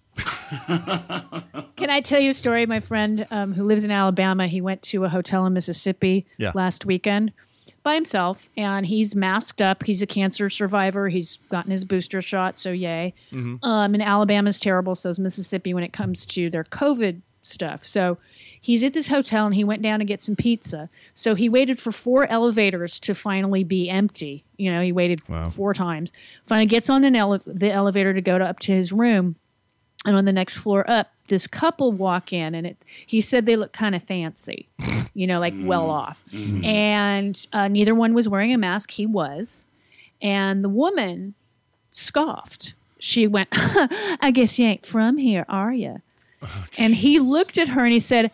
Speaker 10: Can I tell you a story? My friend um, who lives in Alabama, he went to a hotel in Mississippi
Speaker 4: Yeah.
Speaker 10: last weekend by himself, and he's masked up. He's a cancer survivor. He's gotten his booster shot, so yay. Um, and Alabama's terrible, so is Mississippi when it comes to their COVID stuff. So he's at this hotel, and he went down to get some pizza. So he waited for four elevators to finally be empty. You know, he waited four times. Finally gets on an ele- the elevator to go to, up to his room. And on the next floor up, this couple walk in, and it, he said they look kind of fancy, you know, like well off. And uh, neither one was wearing a mask. He was. And the woman scoffed. She went, I guess you ain't from here, are you? And he looked at her and he said,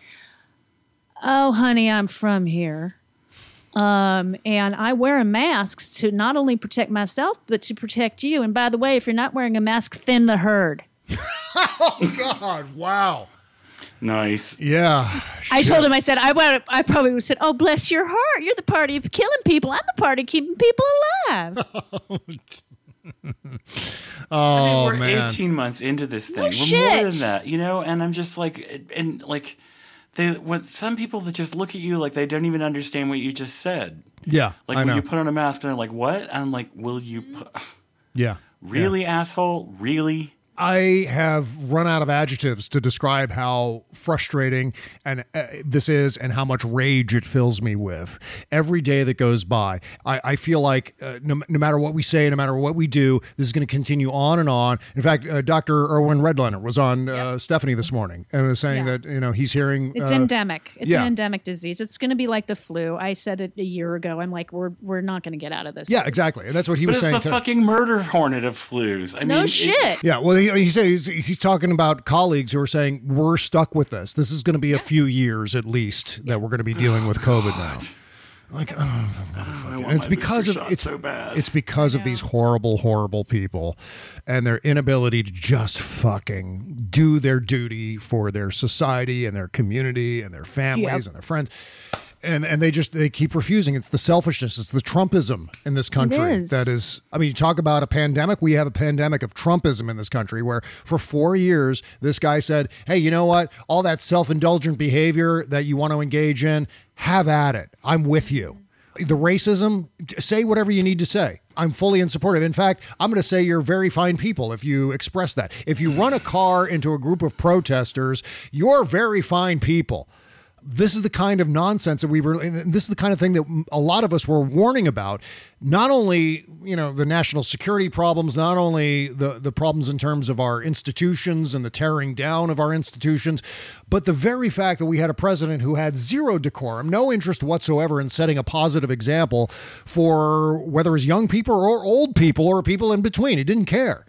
Speaker 10: oh, honey, I'm from here. Um, and I wear masks to not only protect myself, but to protect you. And by the way, if you're not wearing a mask, thin the herd.
Speaker 4: Oh, God. Wow.
Speaker 9: Nice.
Speaker 4: Yeah.
Speaker 10: I told him, I said, I would, I probably would have said, oh, bless your heart. You're the party of killing people. I'm the party of keeping people alive.
Speaker 4: Oh,
Speaker 9: I mean, we're
Speaker 4: man.
Speaker 9: eighteen months into this thing.
Speaker 10: No
Speaker 9: we're
Speaker 10: shit.
Speaker 9: more than that, you know? And I'm just like, and like, they, when some people that just look at you like they don't even understand what you just said.
Speaker 4: Yeah,
Speaker 9: Like,
Speaker 4: I
Speaker 9: when
Speaker 4: know.
Speaker 9: you put on a mask and they're like, what? And I'm like, will you put,
Speaker 4: Yeah.
Speaker 9: really, asshole? Really?
Speaker 4: I have run out of adjectives to describe how frustrating and uh, this is and how much rage it fills me with. Every day that goes by, I, I feel like uh, no, no matter what we say, no matter what we do, this is going to continue on and on. In fact, uh, Doctor Erwin Redlener was on uh, Stephanie this morning and was saying
Speaker 10: Yeah.
Speaker 4: that, you know, he's hearing...
Speaker 10: It's
Speaker 4: uh,
Speaker 10: endemic. It's
Speaker 4: yeah.
Speaker 10: an endemic disease. It's going to be like the flu. I said it a year ago. I'm like, we're we're not going to get out of this.
Speaker 4: Yeah, exactly. And that's what he
Speaker 9: But
Speaker 4: was
Speaker 9: it's
Speaker 4: saying.
Speaker 9: the
Speaker 4: too.
Speaker 9: fucking murder hornet of flus. I
Speaker 10: No
Speaker 9: mean, it-
Speaker 10: shit.
Speaker 4: Yeah, well, he, he said he's, he's talking about colleagues who are saying we're stuck with this. This is going to be a few years at least that we're going to be dealing with COVID now. Like, oh,
Speaker 9: I want
Speaker 4: and it's
Speaker 9: my
Speaker 4: because
Speaker 9: booster
Speaker 4: of
Speaker 9: shot
Speaker 4: it's
Speaker 9: so bad.
Speaker 4: it's because of these horrible, horrible people and their inability to just fucking do their duty for their society and their community and their families
Speaker 10: Yep.
Speaker 4: and their friends. And and they just they keep refusing. It's the selfishness. It's the Trumpism in this country.
Speaker 10: is.
Speaker 4: That is, I mean, you talk about a pandemic. We have a pandemic of Trumpism in this country where for four years, this guy said, hey, you know what? All that self-indulgent behavior that you want to engage in, have at it. I'm with you. The racism, say whatever you need to say. I'm fully in support of it. In fact, I'm going to say you're very fine people if you express that. If you run a car into a group of protesters, you're very fine people. This is the kind of nonsense that we were, and this is the kind of thing that a lot of us were warning about. Not only, you know, the national security problems, not only the, the problems in terms of our institutions and the tearing down of our institutions, but the very fact that we had a president who had zero decorum, no interest whatsoever in setting a positive example for whether it's young people or old people or people in between. He didn't care.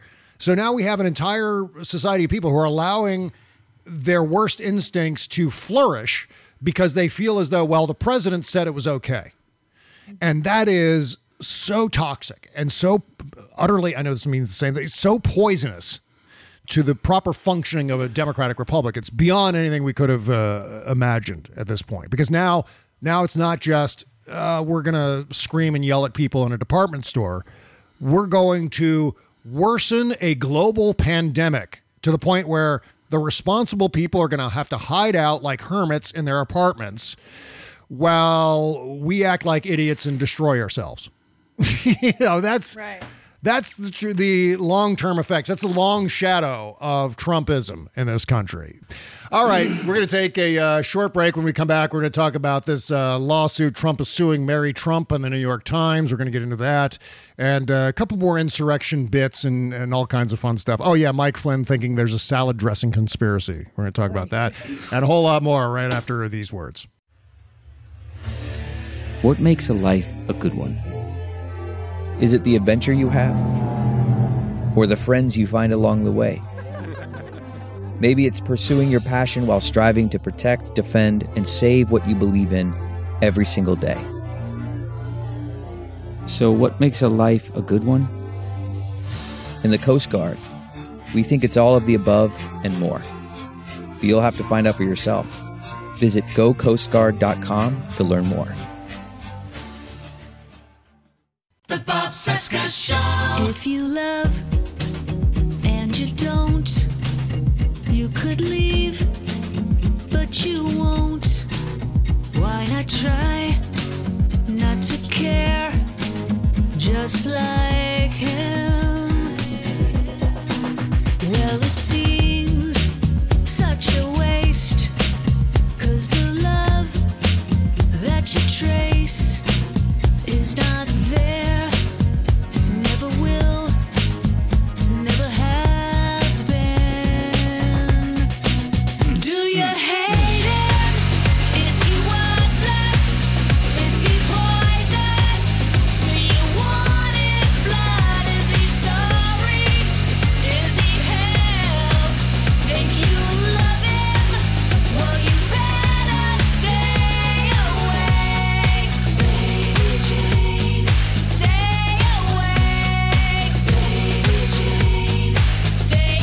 Speaker 4: So now we have an entire society of people who are allowing their worst instincts to flourish because they feel as though, well, the president said it was okay. And that is so toxic and so utterly, I know this means the same thing, so poisonous to the proper functioning of a democratic republic. It's beyond anything we could have uh, imagined at this point. Because now, now it's not just uh, we're going to scream and yell at people in a department store. We're going to worsen a global pandemic to the point where the responsible people are going to have to hide out like hermits in their apartments while we act like idiots and destroy ourselves. you know, that's
Speaker 10: right.
Speaker 4: That's the, tr- the long-term effects. That's the long shadow of Trumpism in this country. All right, we're going to take a uh, short break. When we come back, we're going to talk about this uh, lawsuit. Trump is suing Mary Trump on the New York Times. We're going to get into that. And uh, a couple more insurrection bits and, and all kinds of fun stuff. Oh, yeah, Mike Flynn thinking there's a salad dressing conspiracy. We're going to talk about that and a whole lot more right after these words.
Speaker 1: What makes a life a good one? Is it the adventure you have? Or the friends you find along the way? Maybe it's pursuing your passion while striving to protect, defend, and save what you believe in every single day. So what makes a life a good one? In the Coast Guard, we think it's all of the above and more. But you'll have to find out for yourself. Visit go coast guard dot com to learn more.
Speaker 6: The Bob Cesca Show.
Speaker 8: If you love and you don't, you could leave, but you won't. Why not try not to care, just like him? Well, it seems such a waste, 'cause the love that you trace is not there. Never will, never has been. Do you hate him? Is he worthless? Is he poison? Do you want his blood? Is he sorry? Is he hell? Think you love him? Well, you better stay away. Baby Jane, stay away. Baby Jane, stay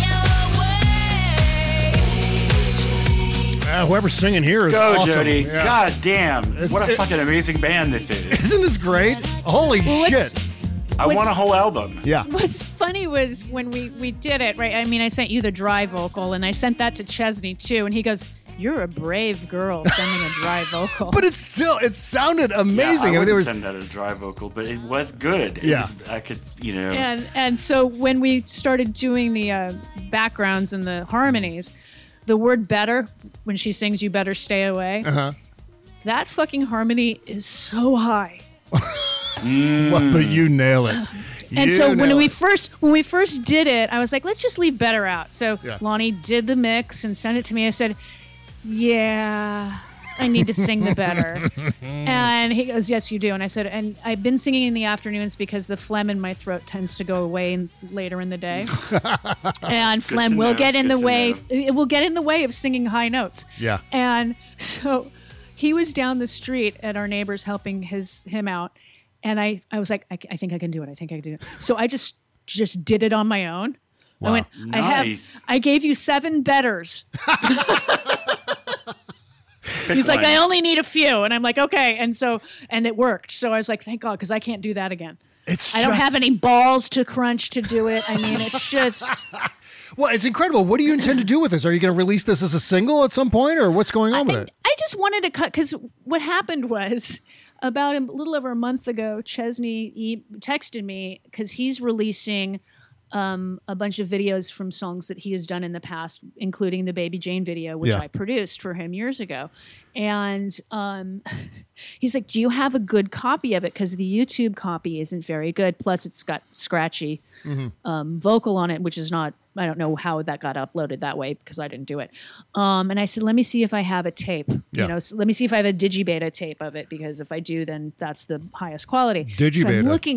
Speaker 8: away. Baby Jane.
Speaker 4: Uh, whoever's singing here is
Speaker 9: Go,
Speaker 4: awesome.
Speaker 9: Jody.
Speaker 4: Yeah.
Speaker 9: God damn.
Speaker 4: It's-
Speaker 9: what a
Speaker 4: it-
Speaker 9: fucking amazing band this is.
Speaker 4: Isn't this great? Holy
Speaker 10: Well, what's-
Speaker 4: shit.
Speaker 9: I
Speaker 10: What's-
Speaker 9: want a whole album.
Speaker 4: Yeah.
Speaker 10: What's funny was when we, we did it, right? I mean, I sent you the dry vocal, and I sent that to Chesney, too, and he goes, "You're a brave girl sending a dry vocal."
Speaker 4: But it's still, it sounded
Speaker 9: Yeah,
Speaker 4: amazing.
Speaker 9: I
Speaker 4: I mean,
Speaker 9: wouldn't
Speaker 4: there was,
Speaker 9: send that as a dry vocal, but it was good. It
Speaker 4: Yeah.
Speaker 9: was- I could, you know.
Speaker 10: and and so when we started doing the uh, backgrounds and the harmonies, the word "better" when she sings "You better stay away,"
Speaker 4: uh-huh.
Speaker 10: that fucking harmony is so high.
Speaker 4: Well, but you nail it.
Speaker 10: And
Speaker 4: You
Speaker 10: so when
Speaker 4: nail
Speaker 10: we
Speaker 4: it.
Speaker 10: first when we first did it, I was like, let's just leave "better" out. So
Speaker 4: Yeah.
Speaker 10: Lonnie did the mix and sent it to me. I said, yeah, I need to sing the "better." And he goes, yes, you do. And I said, and I've been singing in the afternoons because the phlegm in my throat tends to go away in, later in the day. And phlegm
Speaker 9: to
Speaker 10: will
Speaker 9: know,
Speaker 10: get in
Speaker 9: good
Speaker 10: the
Speaker 9: to
Speaker 10: way.
Speaker 9: know.
Speaker 10: It will get in the way of singing high notes.
Speaker 4: Yeah.
Speaker 10: And so he was down the street at our neighbors helping his him out. And I, I was like, I, I think I can do it. I think I can do it. So I just just did it on my own. I went, I
Speaker 9: Nice.
Speaker 10: have I gave you seven betters.
Speaker 9: Pick
Speaker 10: He's like,
Speaker 9: one.
Speaker 10: I only need a few. And I'm like, okay. And so, and it worked. So I was like, thank God, because I can't do that again.
Speaker 4: It's
Speaker 10: I don't
Speaker 4: just-
Speaker 10: have any balls to crunch to do it. I mean, it's just,
Speaker 4: Well, it's incredible. What do you intend to do with this? Are you going to release this as a single at some point, or what's going on with
Speaker 10: I,
Speaker 4: it?
Speaker 10: I just wanted to cut, because what happened was about a little over a month ago, Chesney e- texted me because he's releasing um, a bunch of videos from songs that he has done in the past, including the Baby Jane video, which
Speaker 4: Yeah.
Speaker 10: I produced for him years ago. And um, he's like, do you have a good copy of it? Because the YouTube copy isn't very good. Plus, it's got scratchy um, vocal on it, which is not, I don't know how that got uploaded that way because I didn't do it. Um, and I said, let me see if I have a tape.
Speaker 4: Yeah.
Speaker 10: You know, so let me see if I have a digibeta tape of it, because if I do, then that's the highest quality. So
Speaker 4: Digibeta.
Speaker 10: I'm looking.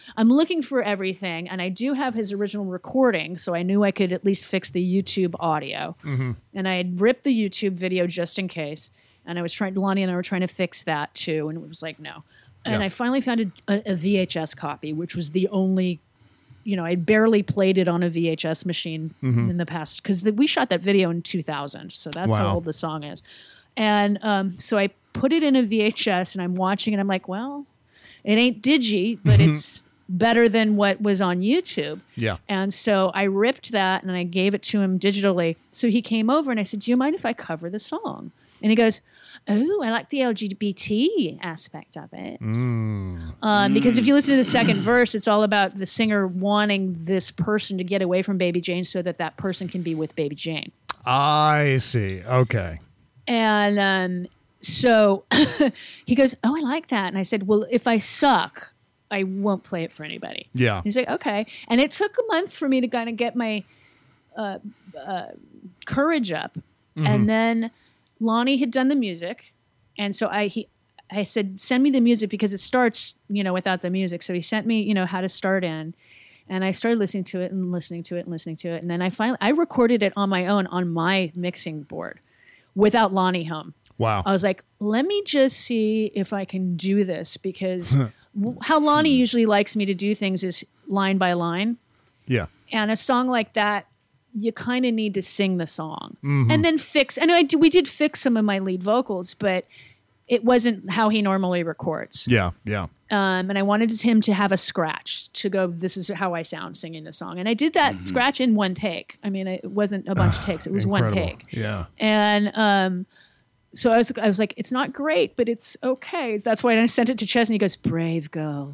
Speaker 10: I'm looking for everything, and I do have his original recording, so I knew I could at least fix the YouTube audio.
Speaker 4: Mm-hmm.
Speaker 10: And I had ripped the YouTube video just in case, and I was trying. Lonnie and I were trying to fix that too, and it was like no. And
Speaker 4: Yeah.
Speaker 10: I finally found a, a, a V H S copy, which was the only. You know, I barely played it on a V H S machine
Speaker 4: Mhm.
Speaker 10: in the past because we shot that video in two thousand, so that's how
Speaker 4: Wow.
Speaker 10: old the song is. And um, so I put it in a V H S, and I'm watching it. I'm like, well, it ain't digi, but
Speaker 4: Mhm.
Speaker 10: it's better than what was on YouTube.
Speaker 4: Yeah.
Speaker 10: And so I ripped that and I gave it to him digitally. So he came over and I said, do you mind if I cover the song? And he goes, oh, I like the L G B T aspect of it.
Speaker 4: Mm.
Speaker 10: Um, because if you listen to the second verse, it's all about the singer wanting this person to get away from Baby Jane so that that person can be with Baby Jane.
Speaker 4: I see. Okay.
Speaker 10: And um, so he goes, oh, I like that. And I said, well, if I suck, I won't play it for anybody.
Speaker 4: Yeah.
Speaker 10: He's like, okay. And it took a month for me to kind of get my uh, uh, courage up.
Speaker 4: Mhm.
Speaker 10: And then Lonnie had done the music. And so I he I said, send me the music because it starts, you know, without the music. So he sent me, you know, how to start in. And I started listening to it and listening to it and listening to it. And then I finally, I recorded it on my own on my mixing board without Lonnie home.
Speaker 4: Wow.
Speaker 10: I was like, let me just see if I can do this because w- how Lonnie usually likes me to do things is line by line.
Speaker 4: Yeah.
Speaker 10: And a song like that, you kind of need to sing the song
Speaker 4: Mhm.
Speaker 10: and then fix. And I, d- we did fix some of my lead vocals, but it wasn't how he normally records.
Speaker 4: Yeah. Yeah.
Speaker 10: Um, and I wanted him to have a scratch to go, this is how I sound singing the song. And I did that scratch in one take. I mean, it wasn't a bunch of takes. It was one
Speaker 4: Incredible.
Speaker 10: take.
Speaker 4: Yeah.
Speaker 10: And um, so I was, I was like, it's not great, but it's okay. That's why I sent it to Chesney. He goes, brave girl.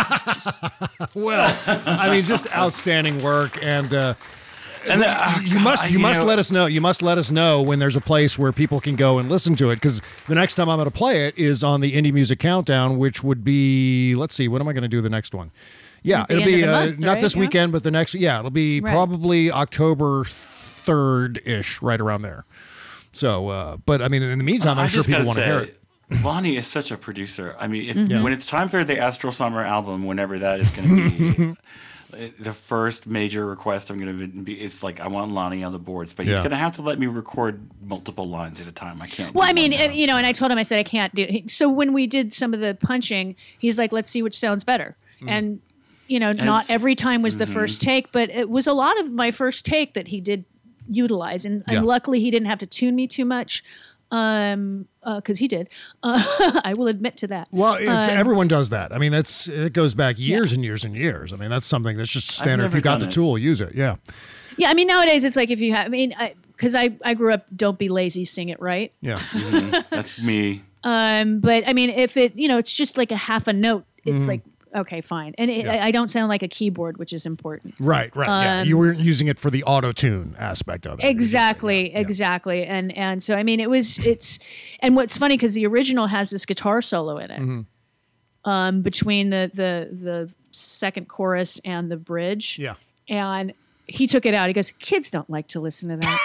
Speaker 4: Well, I mean, just outstanding work, and uh,
Speaker 9: And then, uh,
Speaker 4: you must
Speaker 9: God,
Speaker 4: you
Speaker 9: you
Speaker 4: must
Speaker 9: know-
Speaker 4: let us know. You must let us know when there's a place where people can go and listen to it. Because the next time I'm going to play it is on the Indie Music Countdown, which would be, let's see, what am I going to do the next one? Yeah,
Speaker 10: At the
Speaker 4: it'll
Speaker 10: end
Speaker 4: be
Speaker 10: of the
Speaker 4: uh,
Speaker 10: month,
Speaker 4: not
Speaker 10: right?
Speaker 4: this
Speaker 10: Yeah.
Speaker 4: weekend, but the next. Yeah, it'll be
Speaker 10: Right.
Speaker 4: probably October third ish, right around there. So, uh, but I mean, in the meantime, I'm
Speaker 9: I
Speaker 4: sure
Speaker 9: just
Speaker 4: people
Speaker 9: gotta
Speaker 4: want to
Speaker 9: say,
Speaker 4: hear it.
Speaker 9: Lonnie is such a producer. I mean, if
Speaker 4: Mhm.
Speaker 9: when it's time for the Astral Summer album, whenever that is going to be, the first major request I'm going to be is like I want Lonnie on the boards, but he's
Speaker 4: Yeah.
Speaker 9: going to have to let me record multiple lines at a time. I can't.
Speaker 10: Well,
Speaker 9: do
Speaker 10: I mean,
Speaker 9: one
Speaker 10: uh,
Speaker 9: now.
Speaker 10: you know, and I told him, I said, I can't do it. So when we did some of the punching, he's like, let's see which sounds better. And, you know, not
Speaker 9: it's-
Speaker 10: every time was the
Speaker 9: Mhm.
Speaker 10: first take, but it was a lot of my first take that he did utilize. And,
Speaker 4: Yeah.
Speaker 10: and luckily he didn't have to tune me too much um, because he did. Uh, I will admit to that.
Speaker 4: Well, it's,
Speaker 10: Um,
Speaker 4: everyone does that. I mean, that's it goes back years and years and years. I mean, that's something that's just standard. If
Speaker 9: never
Speaker 4: you got
Speaker 9: done
Speaker 4: the
Speaker 9: it.
Speaker 4: tool, use it. Yeah,
Speaker 10: Yeah, I mean, nowadays it's like if you have, I mean, because I, I, I grew up, don't be lazy, sing it right.
Speaker 4: yeah.
Speaker 9: Mhm. That's me.
Speaker 10: Um, but I mean, if it, you know, it's just like a half a note, it's
Speaker 4: Mhm.
Speaker 10: like, okay, fine. And it,
Speaker 4: Yeah.
Speaker 10: I, I don't sound like a keyboard, which is important.
Speaker 4: Right, right. yeah,
Speaker 10: Um,
Speaker 4: you weren't using it for the auto tune aspect of it.
Speaker 10: Exactly, exactly. And and so I mean, it was it's and what's funny because the original has this guitar solo in it
Speaker 4: Mhm.
Speaker 10: um, between the the the second chorus and the bridge.
Speaker 4: Yeah.
Speaker 10: And he took it out. He goes, "Kids don't like to listen to that."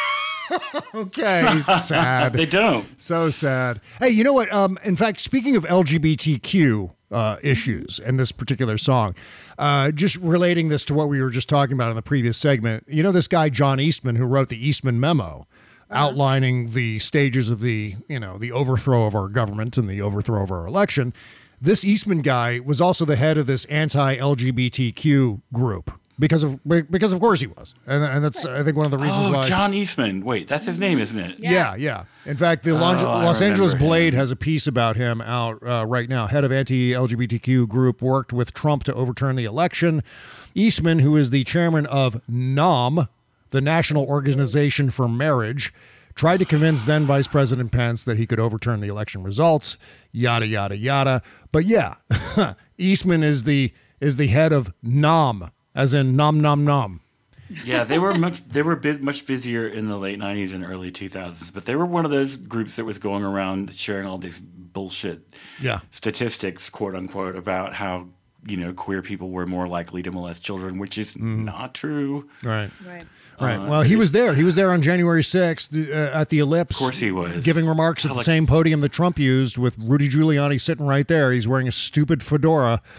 Speaker 4: Okay, sad.
Speaker 9: They don't.
Speaker 4: So sad. Hey, you know what? Um, in fact, speaking of L G B T Q uh, issues and this particular song, uh, just relating this to what we were just talking about in the previous segment, you know this guy John Eastman who wrote the Eastman Memo, outlining the stages of the you know the overthrow of our government and the overthrow of our election. This Eastman guy was also the head of this anti-L G B T Q group. Because of because of course he was, and and that's I think one of the reasons
Speaker 9: Oh,
Speaker 4: why.
Speaker 9: John Eastman. Wait, that's his name, isn't it?
Speaker 4: Yeah, yeah. In fact, the Los,
Speaker 9: Oh, I
Speaker 4: Los Angeles
Speaker 9: remember him.
Speaker 4: Blade has a piece about him out uh, right now. Head of anti-L G B T Q group worked with Trump to overturn the election. Eastman, who is the chairman of NOM, the National Organization for Marriage, tried to convince then Vice President Pence that he could overturn the election results. Yada yada yada. But yeah, Eastman is the is the head of NOM, as in nom nom nom.
Speaker 9: Yeah, they were much they were bit, much busier in the late nineties and early two thousands, but they were one of those groups that was going around sharing all these bullshit
Speaker 4: Yeah.
Speaker 9: statistics, quote unquote, about how, you know, queer people were more likely to molest children, which is not true.
Speaker 4: Right.
Speaker 10: Right.
Speaker 4: Right.
Speaker 9: Uh,
Speaker 4: Well, he was there. He was there on January sixth uh, at the Ellipse.
Speaker 9: Of course he was.
Speaker 4: Giving remarks at
Speaker 9: How,
Speaker 4: the
Speaker 9: like-
Speaker 4: same podium that Trump used with Rudy Giuliani sitting right there. He's wearing a stupid fedora.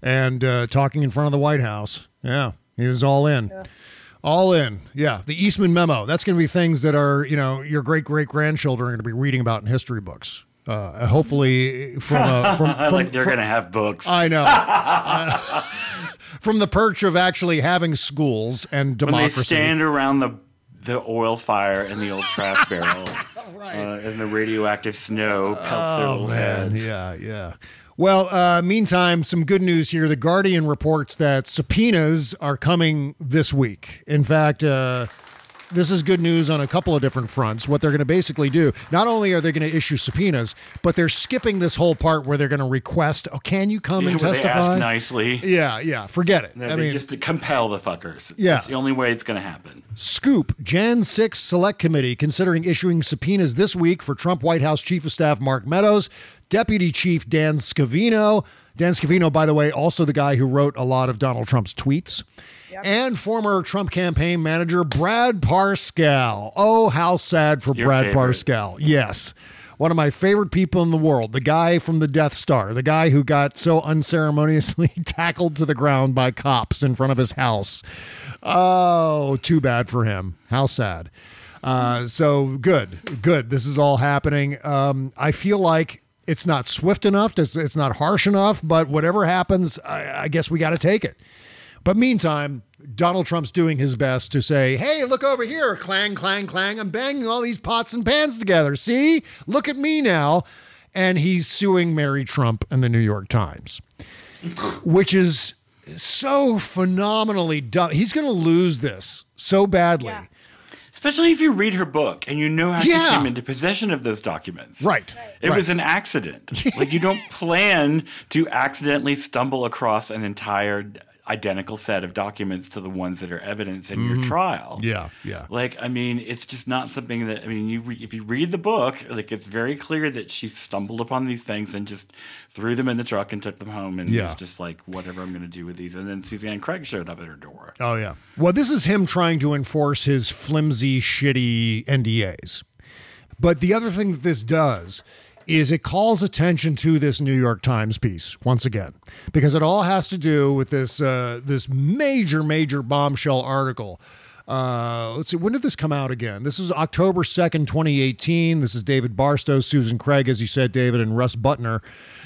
Speaker 4: and uh, talking in front of the White House. Yeah, he was all in. Yeah. All in. Yeah, the Eastman Memo. That's going to be things that are, you know, your great-great-grandchildren are going to be reading about in history books. Uh, hopefully from, uh, from, from
Speaker 9: like they're
Speaker 4: from,
Speaker 9: going to have books.
Speaker 4: I know. uh, from the perch of actually having schools and democracy.
Speaker 9: When they stand around the the oil fire in the old trash barrel, right. uh, and the radioactive snow pelts oh, their little
Speaker 4: man.
Speaker 9: heads.
Speaker 4: Yeah, yeah. Well, uh, meantime, some good news here. The Guardian reports that subpoenas are coming this week. In fact, uh, this is good news on a couple of different fronts. What they're going to basically do, not only are they going to issue subpoenas, but they're skipping this whole part where they're going to request, oh, can you come
Speaker 9: yeah,
Speaker 4: and
Speaker 9: where
Speaker 4: testify?
Speaker 9: They ask nicely.
Speaker 4: Yeah, yeah, forget it.
Speaker 9: No,
Speaker 4: I
Speaker 9: they
Speaker 4: mean,
Speaker 9: just to compel the fuckers.
Speaker 4: Yeah.
Speaker 9: That's the only way it's going to happen.
Speaker 4: Scoop, January sixth Select Committee considering issuing subpoenas this week for Trump White House Chief of Staff Mark Meadows, Deputy Chief Dan Scavino. Dan Scavino, by the way, also the guy who wrote a lot of Donald Trump's tweets. Yep. And former Trump campaign manager Brad Parscale. Oh, how sad for
Speaker 9: Your
Speaker 4: Brad
Speaker 9: favorite.
Speaker 4: Parscale. Yes. One of my favorite people in the world. The guy from the Death Star. The guy who got so unceremoniously tackled to the ground by cops in front of his house. Oh, too bad for him. How sad. Uh, so good. Good. This is all happening. Um, I feel like it's not swift enough. It's, it's not harsh enough. But whatever happens, I, I guess we got to take it. But meantime, Donald Trump's doing his best to say, hey, look over here, clang, clang, clang. I'm banging all these pots and pans together. See, look at me now. And he's suing Mary Trump and the New York Times, which is so phenomenally done. He's going to lose this so badly.
Speaker 10: Yeah.
Speaker 9: Especially if you read her book and you know how
Speaker 4: Yeah.
Speaker 9: she came into possession of those documents.
Speaker 4: Right.
Speaker 9: It
Speaker 4: Right.
Speaker 9: was an accident. Like, you don't plan to accidentally stumble across an entire identical set of documents to the ones that are evidence in
Speaker 4: Mhm.
Speaker 9: your trial.
Speaker 4: Yeah, yeah.
Speaker 9: Like, I mean, it's just not something that, I mean, you re- if you read the book, like, it's very clear that she stumbled upon these things and just threw them in the truck and took them home and
Speaker 4: Yeah.
Speaker 9: was just like, whatever I'm going to do with these. And then Suzanne Craig showed up at her door.
Speaker 4: Oh, yeah. Well, this is him trying to enforce his flimsy, shitty N D As. But the other thing that this does is it calls attention to this New York Times piece once again, because it all has to do with this uh, this major, major bombshell article. Uh, let's see, when did this come out again? This is October second, twenty eighteen. This is David Barstow, Susan Craig, as you said, David, and Russ Butner.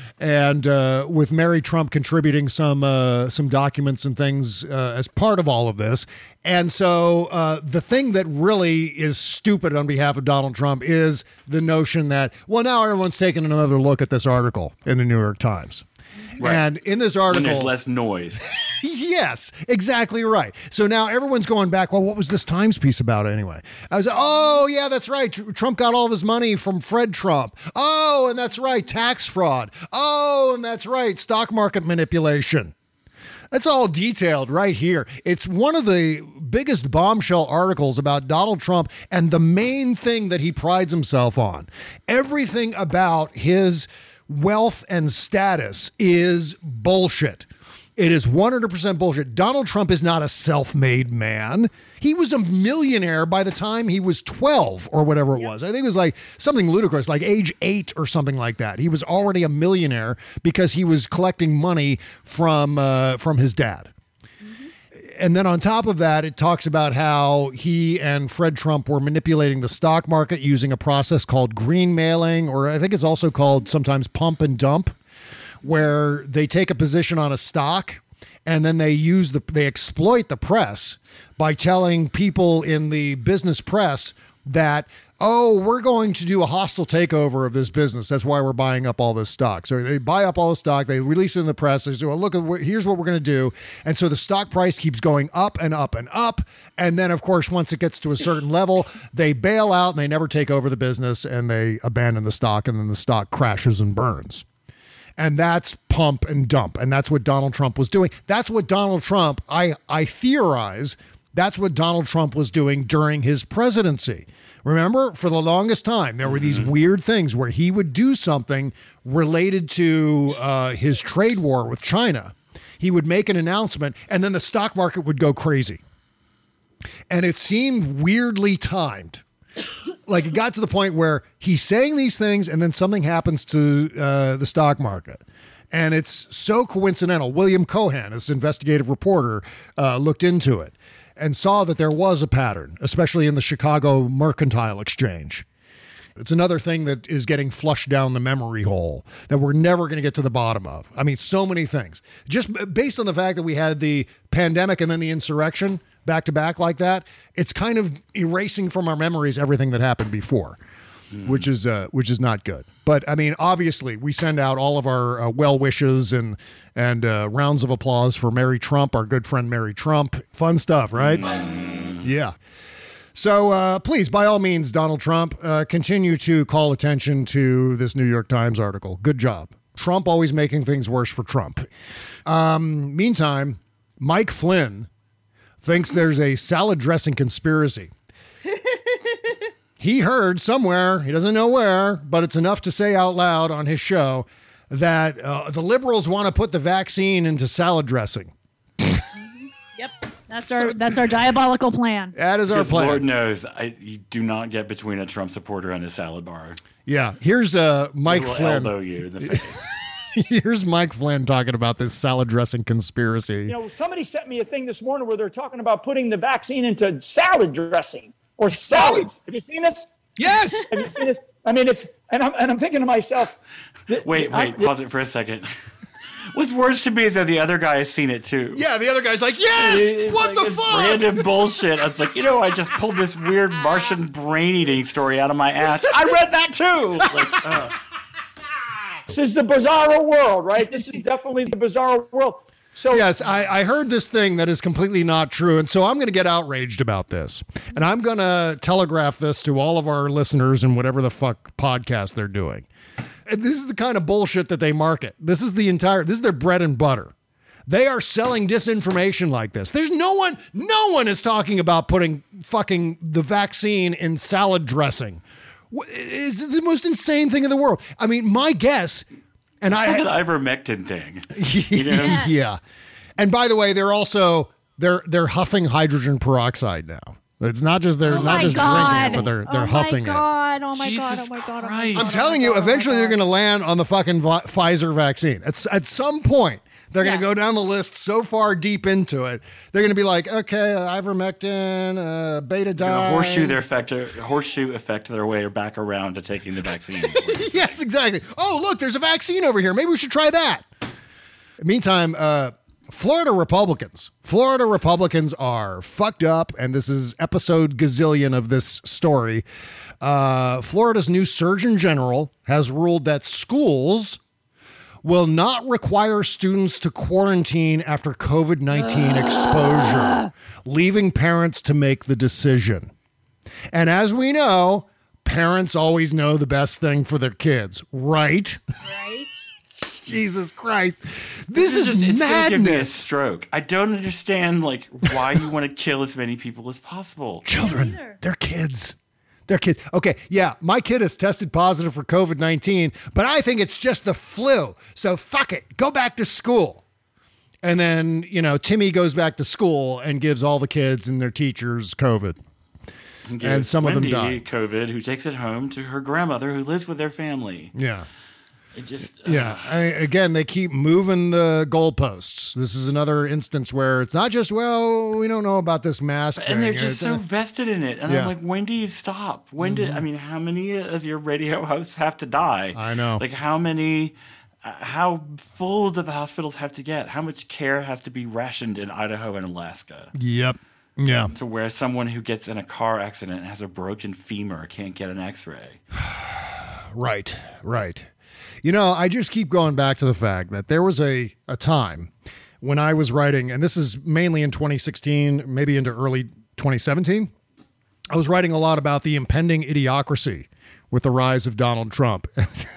Speaker 4: And uh, with Mary Trump contributing some uh, some documents and things uh, as part of all of this. And so uh, the thing that really is stupid on behalf of Donald Trump is the notion that, well, now everyone's taking another look at this article in the New York Times.
Speaker 9: Right.
Speaker 4: And in this article,
Speaker 9: When there's less noise.
Speaker 4: yes, exactly right. So now everyone's going back, well, what was this Times piece about anyway? I was, oh, yeah, that's right. Tr- Trump got all of his money from Fred Trump. Oh, and that's right, tax fraud. Oh, and that's right, stock market manipulation. That's all detailed right here. It's one of the biggest bombshell articles about Donald Trump and the main thing that he prides himself on. Everything about his wealth and status is bullshit. It is one hundred percent bullshit. Donald Trump is not a self-made man. He was a millionaire by the time he was twelve or whatever it was. I think it was like something ludicrous, like age eight or something like that. He was already a millionaire because he was collecting money from uh, from his dad. And then on top of that, it talks about how he and Fred Trump were manipulating the stock market using a process called green mailing, or I think it's also called sometimes pump and dump, where they take a position on a stock and then they use the they exploit the press by telling people in the business press that, oh, we're going to do a hostile takeover of this business. That's why we're buying up all this stock. So they buy up all the stock. They release it in the press. They say, well, look, at what, here's what we're going to do. And so the stock price keeps going up and up and up. And then, of course, once it gets to a certain level, they bail out and they never take over the business and they abandon the stock, and then the stock crashes and burns. And that's pump and dump. And that's what Donald Trump was doing. That's what Donald Trump, I, I theorize, that's what Donald Trump was doing during his presidency. Remember, for the longest time, there were these weird things where he would do something related to uh, his trade war with China. He would make an announcement, and then the stock market would go crazy. And it seemed weirdly timed. Like, it got to the point where he's saying these things, and then something happens to uh, the stock market. And it's so coincidental. William Cohan, this investigative reporter, uh, looked into it and saw that there was a pattern, especially in the Chicago Mercantile Exchange. It's another thing that is getting flushed down the memory hole that we're never going to get to the bottom of. I mean, so many things. Just based on the fact that we had the pandemic and then the insurrection back to back like that, it's kind of erasing from our memories everything that happened before, mm. which is uh, which is not good. But I mean, obviously, we send out all of our uh, well wishes and and uh, rounds of applause for Mary Trump, our good friend Mary Trump. Fun stuff, right? Mm. Yeah. So uh, please, by all means, Donald Trump, uh, continue to call attention to this New York Times article. Good job. Trump always making things worse for Trump. Um, meantime, Mike Flynn thinks there's a salad dressing conspiracy. He heard somewhere, he doesn't know where, but it's enough to say out loud on his show that uh, the liberals want to put the vaccine into salad dressing.
Speaker 10: Yep. That's our that's our diabolical plan.
Speaker 4: That is our
Speaker 9: because
Speaker 4: plan.
Speaker 9: Lord knows, I, you do not get between a Trump supporter and a salad bar.
Speaker 4: Yeah. Here's uh, Mike
Speaker 9: They will
Speaker 4: Flynn.
Speaker 9: elbow you in the face.
Speaker 4: Here's Mike Flynn talking about this salad dressing conspiracy.
Speaker 11: You know, somebody sent me a thing this morning where they're talking about putting the vaccine into salad dressing or salads. Have you seen this?
Speaker 12: Yes.
Speaker 11: Have you seen this? I mean, it's and I'm and I'm thinking to myself.
Speaker 9: Wait, wait, I, pause it for a second. What's worse to me is that the other guy has seen it too.
Speaker 4: Yeah, the other guy's like, yes!
Speaker 9: It's
Speaker 4: what
Speaker 9: like,
Speaker 4: the
Speaker 9: it's
Speaker 4: fuck?
Speaker 9: Random bullshit. It's like, you know, I just pulled this weird Martian brain eating story out of my ass. I read that too. Like, uh.
Speaker 11: This is the bizarro world, right? This is definitely the bizarro world. So
Speaker 4: yes, I, I heard this thing that is completely not true, and so I'm going to get outraged about this, and I'm going to telegraph this to all of our listeners and whatever the fuck podcast they're doing. And this is the kind of bullshit that they market. This is the entire, this is their bread and butter. They are selling disinformation like this. There's no one, no one is talking about putting fucking the vaccine in salad dressing. It's the most insane thing in the world. I mean, my guess, and
Speaker 9: it's
Speaker 4: I,
Speaker 9: like an ivermectin thing. You know?
Speaker 4: Yes. Yeah. And by the way, they're also, they're, they're huffing hydrogen peroxide now. It's not just they're
Speaker 10: Oh
Speaker 4: not
Speaker 10: my
Speaker 4: just
Speaker 10: God.
Speaker 4: drinking it, but they're they're
Speaker 10: oh
Speaker 4: huffing
Speaker 10: my
Speaker 4: it.
Speaker 10: God, oh my
Speaker 9: Jesus
Speaker 10: God! Oh my God! Oh my
Speaker 9: Christ.
Speaker 10: God!
Speaker 4: I'm telling you, eventually they're going to land on the fucking vi- Pfizer vaccine. At, at some point, they're going to
Speaker 10: Yeah.
Speaker 4: go down the list so far deep into it. They're going to be like, okay, uh, ivermectin, uh, betadine.
Speaker 9: Gonna horseshoe their effect, horseshoe effect their way back around to taking the vaccine.
Speaker 4: Yes, exactly. Oh, look, there's a vaccine over here. Maybe we should try that. Meantime, uh, Florida Republicans. Florida Republicans are fucked up, and this is episode gazillion of this story. Uh, Florida's new Surgeon General has ruled that schools will not require students to quarantine after COVID nineteen exposure, leaving parents to make the decision. And as we know, parents always know the best thing for their kids, right?
Speaker 10: Right.
Speaker 4: Jesus Christ. This,
Speaker 9: This is
Speaker 4: is
Speaker 9: just, it's gonna give me a
Speaker 4: madness.
Speaker 9: stroke. I don't understand like why you want to kill as many people as possible.
Speaker 4: Children, they're kids. They're kids. Okay, yeah, my kid has tested positive for COVID nineteen, but I think it's just the flu. So fuck it. Go back to school. And then, you know, Timmy goes back to school and gives all the kids and their teachers COVID.
Speaker 9: And,
Speaker 4: And some
Speaker 9: Wendy,
Speaker 4: of them die.
Speaker 9: COVID, who takes it home to her grandmother who lives with their family.
Speaker 4: Yeah.
Speaker 9: It just
Speaker 4: Yeah. I, again, they keep moving the goalposts. This is another instance where it's not just, well, we don't know about this mask.
Speaker 9: And they're
Speaker 4: thing.
Speaker 9: just
Speaker 4: It's,
Speaker 9: so
Speaker 4: uh,
Speaker 9: vested in it. And
Speaker 4: Yeah.
Speaker 9: I'm like, when do you stop? When did I mean, how many of your radio hosts have to die?
Speaker 4: I know.
Speaker 9: Like how many uh, how full do the hospitals have to get? How much care has to be rationed in Idaho and Alaska?
Speaker 4: Yep. Yeah.
Speaker 9: To where someone who gets in a car accident and has a broken femur can't get an x-ray.
Speaker 4: Right, right. You know, I just keep going back to the fact that there was a, a time when I was writing, and this is mainly in twenty sixteen, maybe into early twenty seventeen. I was writing a lot about the impending idiocracy with the rise of Donald Trump.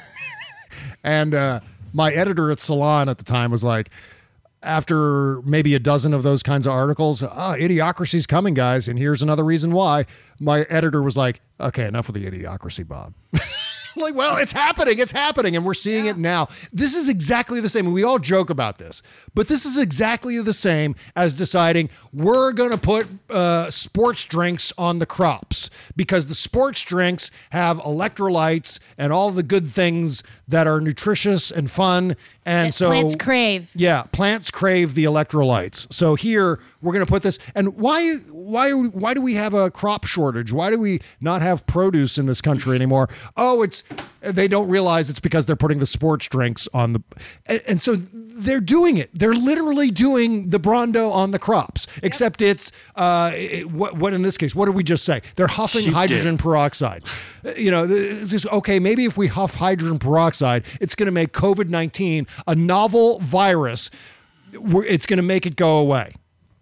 Speaker 4: And uh, my editor at Salon at the time was like, after maybe a dozen of those kinds of articles, oh, idiocracy's coming, guys. And here's another reason why. My editor was like, okay, enough of the idiocracy, Bob. Like, well, it's happening. It's happening. And we're seeing yeah. it now. This is exactly the same. We all joke about this, but this is exactly the same as deciding we're going to put uh, sports drinks on the crops because the sports drinks have electrolytes and all the good things that are nutritious and fun. And
Speaker 10: that
Speaker 4: so
Speaker 10: plants crave.
Speaker 4: Yeah, plants crave the electrolytes. So here we're going to put this. And why, why, why do we have a crop shortage? Why do we not have produce in this country anymore? Oh, it's they don't realize it's because they're putting the sports drinks on the, and, and so they're doing it. They're literally doing the Brawndo on the crops. Yep. Except it's uh, it, what, what in this case? What did we just say? They're huffing
Speaker 9: Sheep
Speaker 4: hydrogen
Speaker 9: dip.
Speaker 4: peroxide. You know, it's just, okay. Maybe if we huff hydrogen peroxide, it's going to make COVID nineteen a novel virus. It's going to make it go away.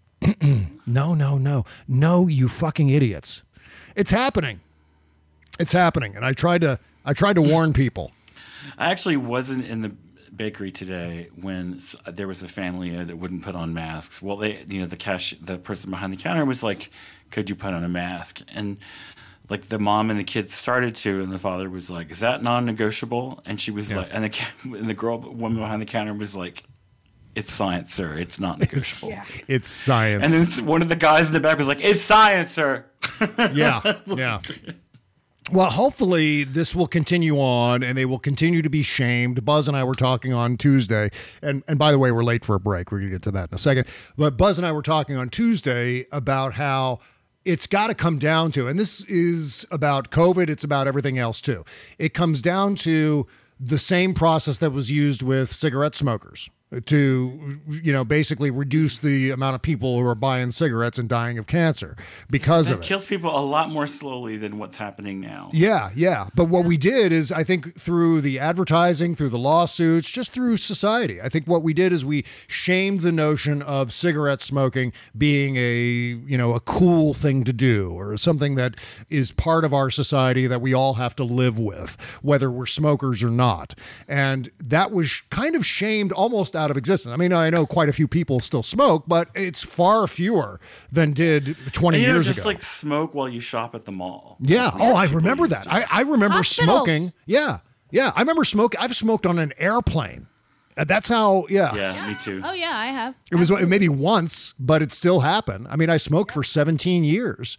Speaker 4: No, no, no, no, you fucking idiots. It's happening. It's happening. And I tried to, I tried to warn people.
Speaker 9: I actually wasn't in the bakery today when there was a family that wouldn't put on masks. Well, they, you know, the cash, the person behind the counter was like, could you put on a mask? And like the mom and the kids started to, and the father was like, is that non-negotiable? And she was yeah. like, and the, and the girl, woman behind the counter was like, it's science, sir. It's not negotiable.
Speaker 4: It's, yeah. it's science.
Speaker 9: And then one of the guys in the back was like, it's science, sir.
Speaker 4: Yeah, yeah. Well, hopefully this will continue on and they will continue to be shamed. Buzz and I were talking on Tuesday. And, and by the way, we're late for a break. We're going to get to that in a second. But Buzz and I were talking on Tuesday about how it's got to come down to, and this is about COVID, it's about everything else too. It comes down to the same process that was used with cigarette smokers to, you know, basically reduce the amount of people who are buying cigarettes and dying of cancer because
Speaker 9: that
Speaker 4: of it.
Speaker 9: It kills people a lot more slowly than what's happening now.
Speaker 4: Yeah, yeah. But what we did is, I think through the advertising, through the lawsuits, just through society, I think what we did is we shamed the notion of cigarette smoking being a, you know, a cool thing to do or something that is part of our society that we all have to live with, whether we're smokers or not. And that was kind of shamed almost out of existence. I mean, I know quite a few people still smoke, but it's far fewer than did twenty
Speaker 9: and, you know,
Speaker 4: years
Speaker 9: just
Speaker 4: ago.
Speaker 9: Just like smoke while you shop at the mall.
Speaker 4: Yeah.
Speaker 9: Like,
Speaker 4: oh, I remember that. I, I remember
Speaker 10: Hospitals.
Speaker 4: smoking. Yeah. Yeah. I remember smoking. I've smoked on an airplane. Uh, That's how, yeah.
Speaker 9: yeah.
Speaker 10: Yeah.
Speaker 9: Me too.
Speaker 10: Oh, yeah, I have.
Speaker 4: It was
Speaker 10: Absolutely.
Speaker 4: maybe once, but it still happened. I mean, I smoked for seventeen years.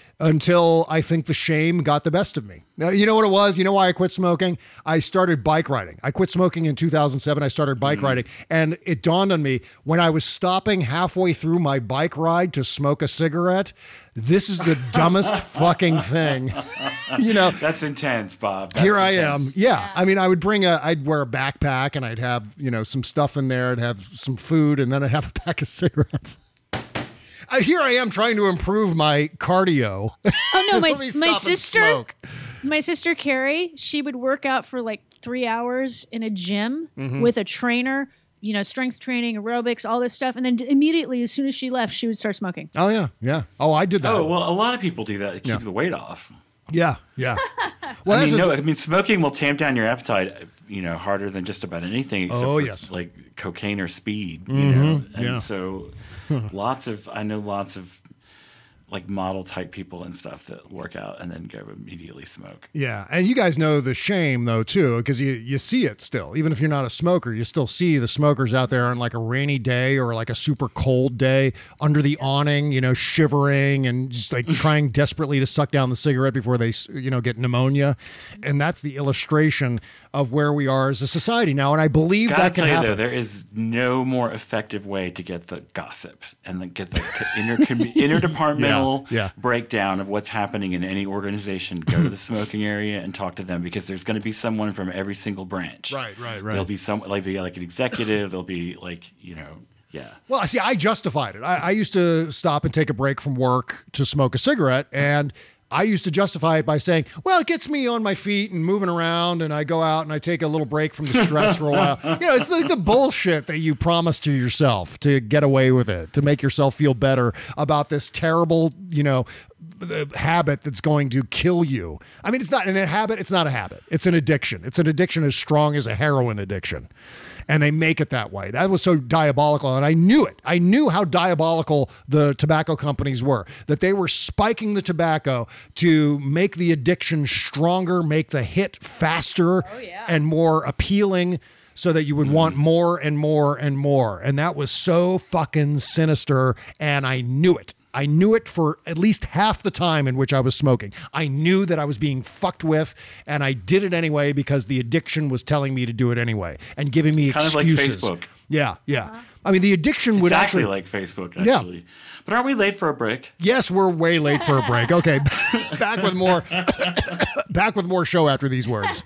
Speaker 4: Until I think the shame got the best of me. Now, you know what it was? You know why I quit smoking? I started bike riding. I quit smoking in two thousand seven. I started bike mm. riding. And it dawned on me when I was stopping halfway through my bike ride to smoke a cigarette, this is the dumbest fucking thing. You know,
Speaker 9: that's intense, Bob. That's
Speaker 4: here I
Speaker 9: intense.
Speaker 4: am. Yeah. yeah. I mean, I would bring a, I'd wear a backpack and I'd have, you know, some stuff in there. I'd have some food and then I'd have a pack of cigarettes. Uh, here I am trying to improve my cardio.
Speaker 10: Oh no, my my sister, my sister Carrie, she would work out for like three hours in a gym mm-hmm. with a trainer, you know, strength training, aerobics, all this stuff, and then immediately, as soon as she left, she would start smoking.
Speaker 4: Oh yeah, yeah. Oh, I did that.
Speaker 9: Oh well, a lot of people do that to keep
Speaker 4: yeah.
Speaker 9: the weight off.
Speaker 4: Yeah, yeah. Well,
Speaker 9: I mean, no, I mean, smoking will tamp down your appetite, you know, harder than just about anything except
Speaker 4: oh,
Speaker 9: for
Speaker 4: yes.
Speaker 9: like cocaine or speed, you
Speaker 4: mm-hmm.
Speaker 9: know. And
Speaker 4: yeah.
Speaker 9: so, lots of I know lots of like model type people and stuff that work out and then go immediately smoke.
Speaker 4: Yeah. And you guys know the shame though, too, because you, you see it still, even if you're not a smoker, you still see the smokers out there on like a rainy day or like a super cold day under the awning, you know, shivering and just like trying desperately to suck down the cigarette before they, you know, get pneumonia. And that's the illustration of where we are as a society now. And I believe
Speaker 9: Gotta
Speaker 4: that can
Speaker 9: tell you,
Speaker 4: happen.
Speaker 9: Though, there is no more effective way to get the gossip and the, get the inter, interdepartmental
Speaker 4: yeah, yeah.
Speaker 9: breakdown of what's happening in any organization. Go to the smoking area and talk to them because there's going to be someone from every single branch.
Speaker 4: Right, right, right.
Speaker 9: There'll be some like be like an executive. There'll be like you know. Yeah.
Speaker 4: Well, see, I justified it. I, I used to stop and take a break from work to smoke a cigarette, and I used to justify it by saying, well, it gets me on my feet and moving around, and I go out and I take a little break from the stress for a while. You know, it's like the bullshit that you promise to yourself to get away with it, to make yourself feel better about this terrible, you know, the habit that's going to kill you. I mean, it's not an a habit. It's not a habit. It's an addiction. It's an addiction as strong as a heroin addiction. And they make it that way. That was so diabolical. And I knew it. I knew how diabolical the tobacco companies were, that they were spiking the tobacco to make the addiction stronger, make the hit faster
Speaker 10: Oh, yeah.
Speaker 4: and more appealing, so that you would want more and more and more. And that was so fucking sinister. And I knew it. I knew it for at least half the time in which I was smoking. I knew that I was being fucked with, and I did it anyway because the addiction was telling me to do it anyway and giving me
Speaker 9: Kind
Speaker 4: excuses.
Speaker 9: of like Facebook.
Speaker 4: Yeah, yeah. I mean, the addiction would
Speaker 9: Exactly
Speaker 4: actually
Speaker 9: like Facebook, actually.
Speaker 4: Yeah.
Speaker 9: But aren't we late for a break?
Speaker 4: Yes, we're way late for a break. Okay, back with more. Back with more show after these words.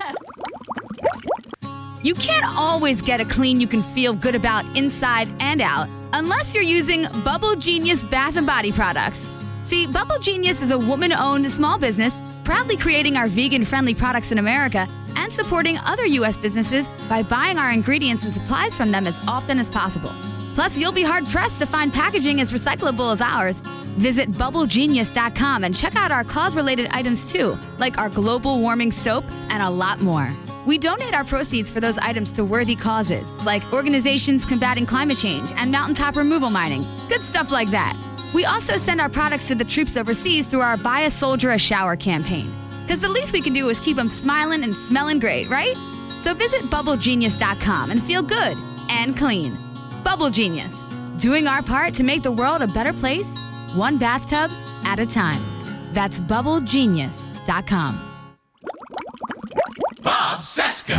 Speaker 12: You can't always get a clean you can feel good about inside and out unless you're using Bubble Genius Bath and Body products. See, Bubble Genius is a woman-owned small business proudly creating our vegan-friendly products in America and supporting other U S businesses by buying our ingredients and supplies from them as often as possible. Plus, you'll be hard-pressed to find packaging as recyclable as ours. Visit bubble genius dot com and check out our cause-related items too, like our global warming soap and a lot more. We donate our proceeds for those items to worthy causes, like organizations combating climate change and mountaintop removal mining. Good stuff like that. We also send our products to the troops overseas through our Buy a Soldier a Shower campaign. Because the least we can do is keep them smiling and smelling great, right? So visit bubble genius dot com and feel good and clean. Bubble Genius, doing our part to make the world a better place, one bathtub at a time. That's bubble genius dot com.
Speaker 6: Bob Cesca.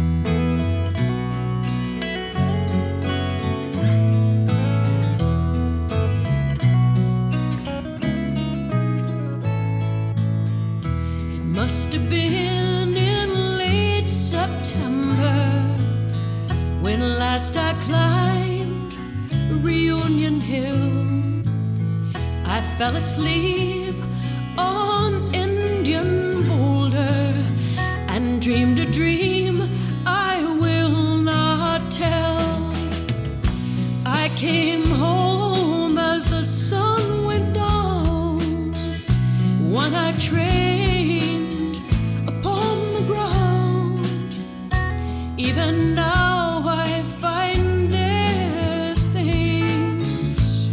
Speaker 8: It must have been in late September when last I climbed Reunion Hill. I fell asleep on Indian Boulder and dreamed a dream I will not tell. I came home as the sun went down, when I trained upon the ground. Even now I find there things,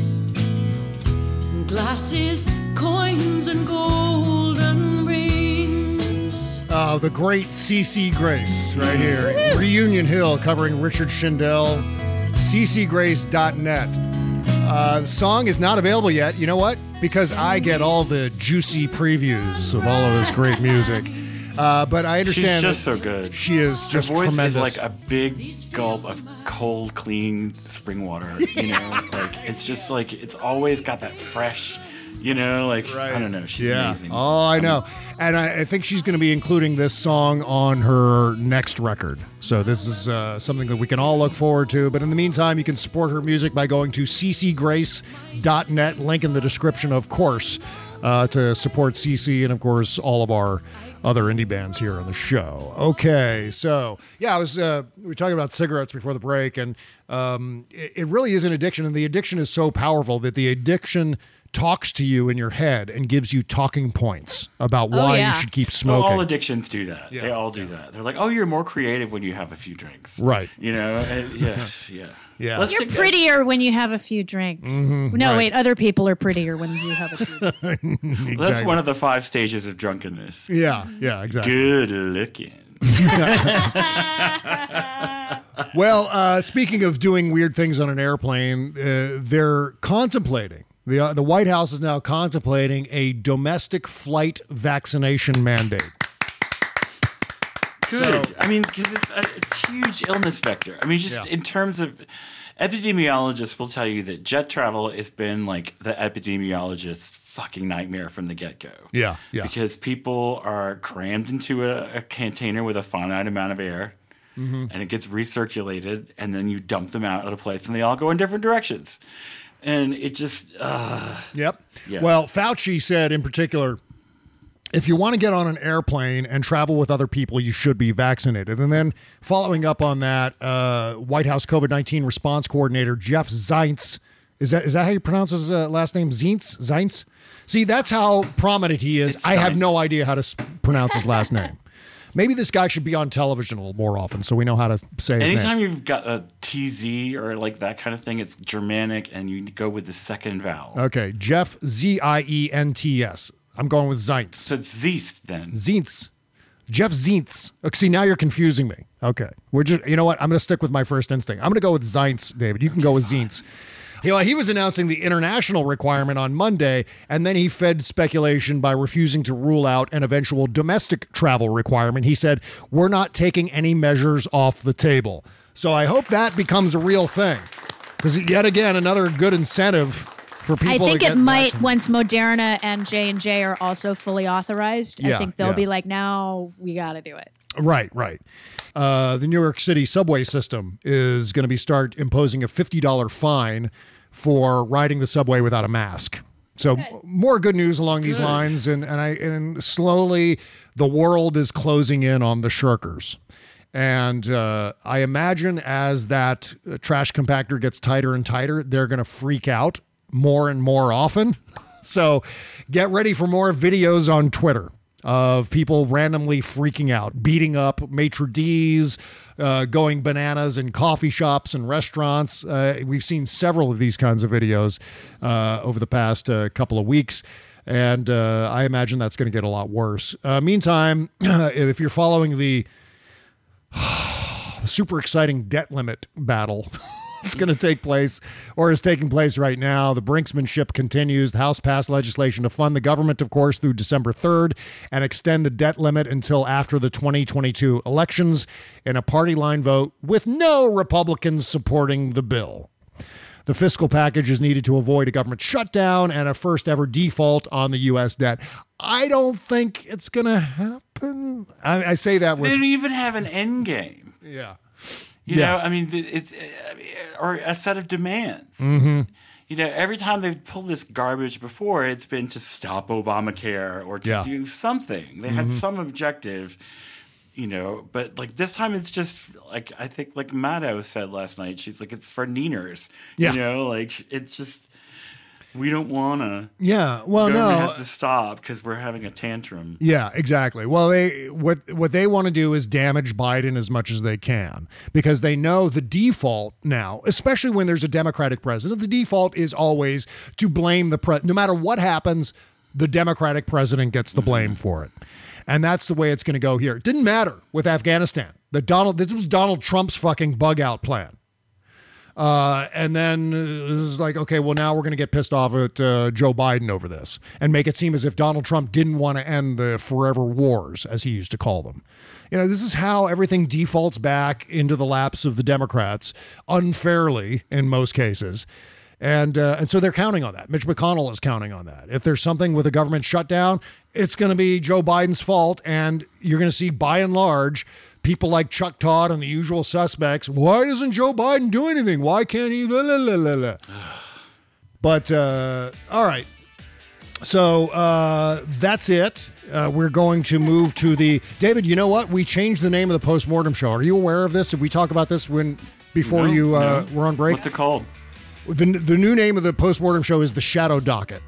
Speaker 8: glasses, coins, and golden rings.
Speaker 4: Uh, the great C C Grace right here. Reunion Hill covering Richard Shindell. c c grace dot net. Uh, the song is not available yet. You know what? Because I get all the juicy previews of all of this great music. Uh, but I understand
Speaker 9: She's just so good.
Speaker 4: She is just
Speaker 9: Her voice
Speaker 4: tremendous.
Speaker 9: is like a big gulp of cold, clean spring water. You know, like it's just like it's always got that fresh. You know, like I don't know. She's
Speaker 4: yeah.
Speaker 9: amazing.
Speaker 4: Oh, I know. And I, I think she's going to be including this song on her next record. So this is uh, something that we can all look forward to. But in the meantime, you can support her music by going to c c grace dot net. Link in the description, of course, uh, to support Cece and, of course, all of our other indie bands here on the show. Okay, so yeah, I was uh, we were talking about cigarettes before the break, and um, it, it really is an addiction, and the addiction is so powerful that the addiction talks to you in your head and gives you talking points about why
Speaker 9: Oh, yeah.
Speaker 4: you should keep
Speaker 9: Well,
Speaker 4: smoking.
Speaker 9: all addictions do that.
Speaker 4: Yeah.
Speaker 9: They all do that. They're like, oh, you're more creative when you have a few drinks.
Speaker 4: Right.
Speaker 9: You know? And, yeah. Yeah.
Speaker 4: Yeah.
Speaker 9: Let's
Speaker 10: You're
Speaker 9: take-
Speaker 10: prettier when you have a few drinks.
Speaker 4: Mhm,
Speaker 10: no,
Speaker 4: right.
Speaker 10: wait, other people are prettier when you have a few drinks.
Speaker 4: Exactly.
Speaker 9: That's one of the five stages of drunkenness.
Speaker 4: Yeah, yeah, exactly.
Speaker 9: Good looking.
Speaker 4: Well, uh, speaking of doing weird things on an airplane, uh, they're contemplating. The, uh, the White House is now contemplating a domestic flight vaccination mandate.
Speaker 9: Good.
Speaker 4: So-
Speaker 9: I mean, because it's a it's a huge illness vector. I mean, just
Speaker 4: Yeah.
Speaker 9: in terms of epidemiologists will tell you that jet travel has been like the epidemiologist's fucking nightmare from the get go.
Speaker 4: Yeah, yeah.
Speaker 9: Because people are crammed into a, a container with a finite amount of air,
Speaker 4: Mhm.
Speaker 9: and it gets recirculated, and then you dump them out at a place, and they all go in different directions. And it just, uh,
Speaker 4: Yep.
Speaker 9: Yeah.
Speaker 4: Well, Fauci said in particular, if you want to get on an airplane and travel with other people, you should be vaccinated. And then following up on that, uh, White House COVID nineteen response coordinator Jeff Zients Is that is that how you pronounce his uh, last name? Zientz? Zientz? See, that's how prominent he is.
Speaker 9: It's
Speaker 4: I have
Speaker 9: Zientz.
Speaker 4: no idea how to s- pronounce his last name. Maybe this guy should be on television a little more often so we know how to say his
Speaker 9: Anytime
Speaker 4: name.
Speaker 9: you've got a T Z or like that kind of thing, it's Germanic and you go with the second vowel.
Speaker 4: Okay, Jeff, Z I E N T S. I'm going with Zientz.
Speaker 9: So it's Ziest then.
Speaker 4: Zientz. Jeff Zientz. Okay, see, now you're confusing me. Okay. We're just, you know what? I'm going to stick with my first instinct. I'm going to go with Zientz, David. You can go with Zientz. You know, he was announcing the international requirement on Monday, and then he fed speculation by refusing to rule out an eventual domestic travel requirement. He said, we're not taking any measures off the table. So I hope that becomes a real thing. Because yet again, another good incentive for people
Speaker 10: I think
Speaker 4: to
Speaker 10: it
Speaker 4: get
Speaker 10: might,
Speaker 4: vaccinated.
Speaker 10: once Moderna and J and J are also fully authorized,
Speaker 4: Yeah,
Speaker 10: I think they'll
Speaker 4: yeah.
Speaker 10: be like, now we got to do it.
Speaker 4: Right, right. Uh, the New York City subway system is going to be start imposing a fifty dollars fine for riding the subway without a mask. So more good news along these
Speaker 9: Good.
Speaker 4: lines, and and I and slowly the world is closing in on the shirkers. And uh, I imagine as that uh, trash compactor gets tighter and tighter, they're going to freak out more and more often. So get ready for more videos on Twitter of people randomly freaking out, beating up maitre d's, uh, going bananas in coffee shops and restaurants. Uh, we've seen several of these kinds of videos uh, over the past uh, couple of weeks. And uh, I imagine that's going to get a lot worse. Uh, meantime, if you're following the super exciting debt limit battle it's going to take place or is taking place right now, the brinksmanship continues. The House passed legislation to fund the government, of course, through December third and extend the debt limit until after the twenty twenty-two elections in a party line vote with no Republicans supporting the bill. The fiscal package is needed to avoid a government shutdown and a first ever default on the U S debt. I don't think it's going to happen. I, I say that
Speaker 9: They
Speaker 4: with...
Speaker 9: don't even have an end game.
Speaker 4: Yeah.
Speaker 9: You
Speaker 4: Yeah.
Speaker 9: know, I mean, it's or a set of demands.
Speaker 4: Mm-hmm.
Speaker 9: You know, every time they've pulled this garbage before, it's been to stop Obamacare or to
Speaker 4: Yeah.
Speaker 9: do something. They had
Speaker 4: Mhm.
Speaker 9: some objective, you know, but like this time it's just like, I think like Maddow said last night, she's like, it's for neeners.
Speaker 4: Yeah.
Speaker 9: You know, like it's just, we don't want to.
Speaker 4: Yeah, well,
Speaker 9: the
Speaker 4: no.
Speaker 9: government has to stop because we're having a tantrum.
Speaker 4: Yeah, exactly. Well, they what what they want to do is damage Biden as much as they can because they know the default now, especially when there's a Democratic president, the default is always to blame the pre. No matter what happens, the Democratic president gets the blame for it. And that's the way it's going to go here. It didn't matter with Afghanistan. The Donald this was Donald Trump's fucking bug out plan. Uh, and then it was like, okay, well, now we're going to get pissed off at uh, Joe Biden over this and make it seem as if Donald Trump didn't want to end the forever wars, as he used to call them. You know, this is how everything defaults back into the laps of the Democrats, unfairly in most cases. And uh, and so they're counting on that. Mitch McConnell is counting on that. If there's something with a government shutdown, it's going to be Joe Biden's fault. And you're going to see, by and large, people like Chuck Todd and the usual suspects. Why doesn't Joe Biden do anything? Why can't he? La, la, la, la, la. But, uh, all right. So uh, that's it. Uh, we're going to move to the... David, you know what? We changed the name of the Postmortem Show. Are you aware of this? Did we talk about this when before
Speaker 9: No,
Speaker 4: you uh,
Speaker 9: no.
Speaker 4: were on break?
Speaker 9: What's it called?
Speaker 4: The, the new name of the Postmortem Show is The Shadow Docket.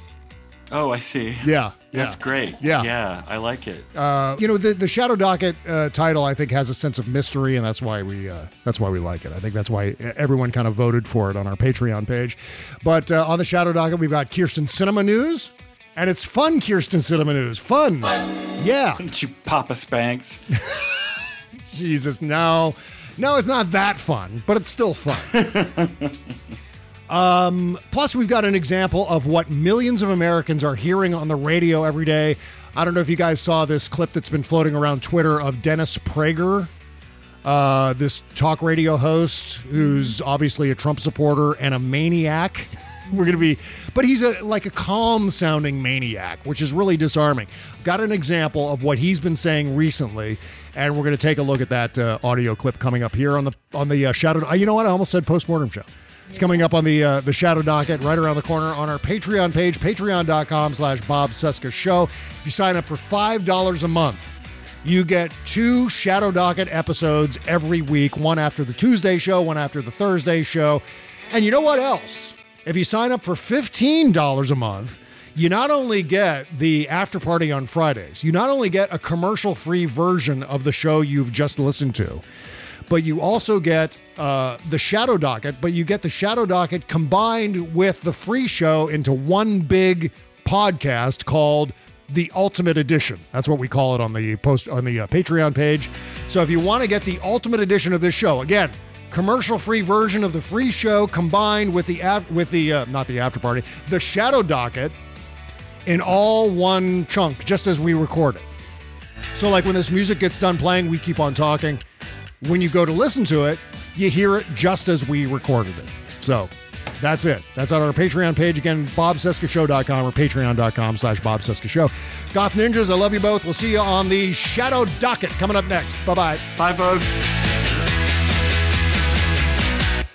Speaker 9: Oh, I see.
Speaker 4: Yeah.
Speaker 9: That's
Speaker 4: yeah.
Speaker 9: great.
Speaker 4: Yeah.
Speaker 9: Yeah, I like it.
Speaker 4: Uh, you know, the, the Shadow Docket uh, title, I think, has a sense of mystery, and that's why we uh, that's why we like it. I think that's why everyone kind of voted for it on our Patreon page. But uh, on the Shadow Docket, we've got Kirsten Cinema News, and it's fun Kirsten Cinema News. Fun. Yeah.
Speaker 9: Didn't you Papa Spanks?
Speaker 4: Jesus, no. No, it's not that fun, but it's still fun. um, plus, we've got an example of what millions of Americans are hearing on the radio every day. I don't know if you guys saw this clip that's been floating around Twitter of Dennis Prager, uh, this talk radio host who's obviously a Trump supporter and a maniac. We're going to be, but he's a like a calm sounding maniac, which is really disarming. Got an example of what he's been saying recently, and we're going to take a look at that uh, audio clip coming up here on the on the uh, Shadow. Uh, you know what? I almost said Postmortem Show. It's coming up on the uh, the Shadow Docket right around the corner on our Patreon page, patreon.com slash Bob Cesca Show. If you sign up for five dollars a month, you get two Shadow Docket episodes every week, one after the Tuesday show, one after the Thursday show. And you know what else? If you sign up for fifteen dollars a month, you not only get the after party on Fridays, you not only get a commercial-free version of the show you've just listened to, but you also get uh, the Shadow Docket, but you get the Shadow Docket combined with the free show into one big podcast called The Ultimate Edition. That's what we call it on the post on the uh, Patreon page. So if you want to get the Ultimate Edition of this show, again, commercial-free version of the free show combined with the af- with the uh, not the after party, the Shadow Docket, in all one chunk, just as we record it. So like when this music gets done playing, we keep on talking. When you go to listen to it, you hear it just as we recorded it. So that's it. That's on our Patreon page. Again, bob cesca show dot com or patreon.com slash Bob Cesca Show. Goth Ninjas, I love you both. We'll see you on the Shadow Docket coming up next. Bye-bye.
Speaker 9: Bye, folks.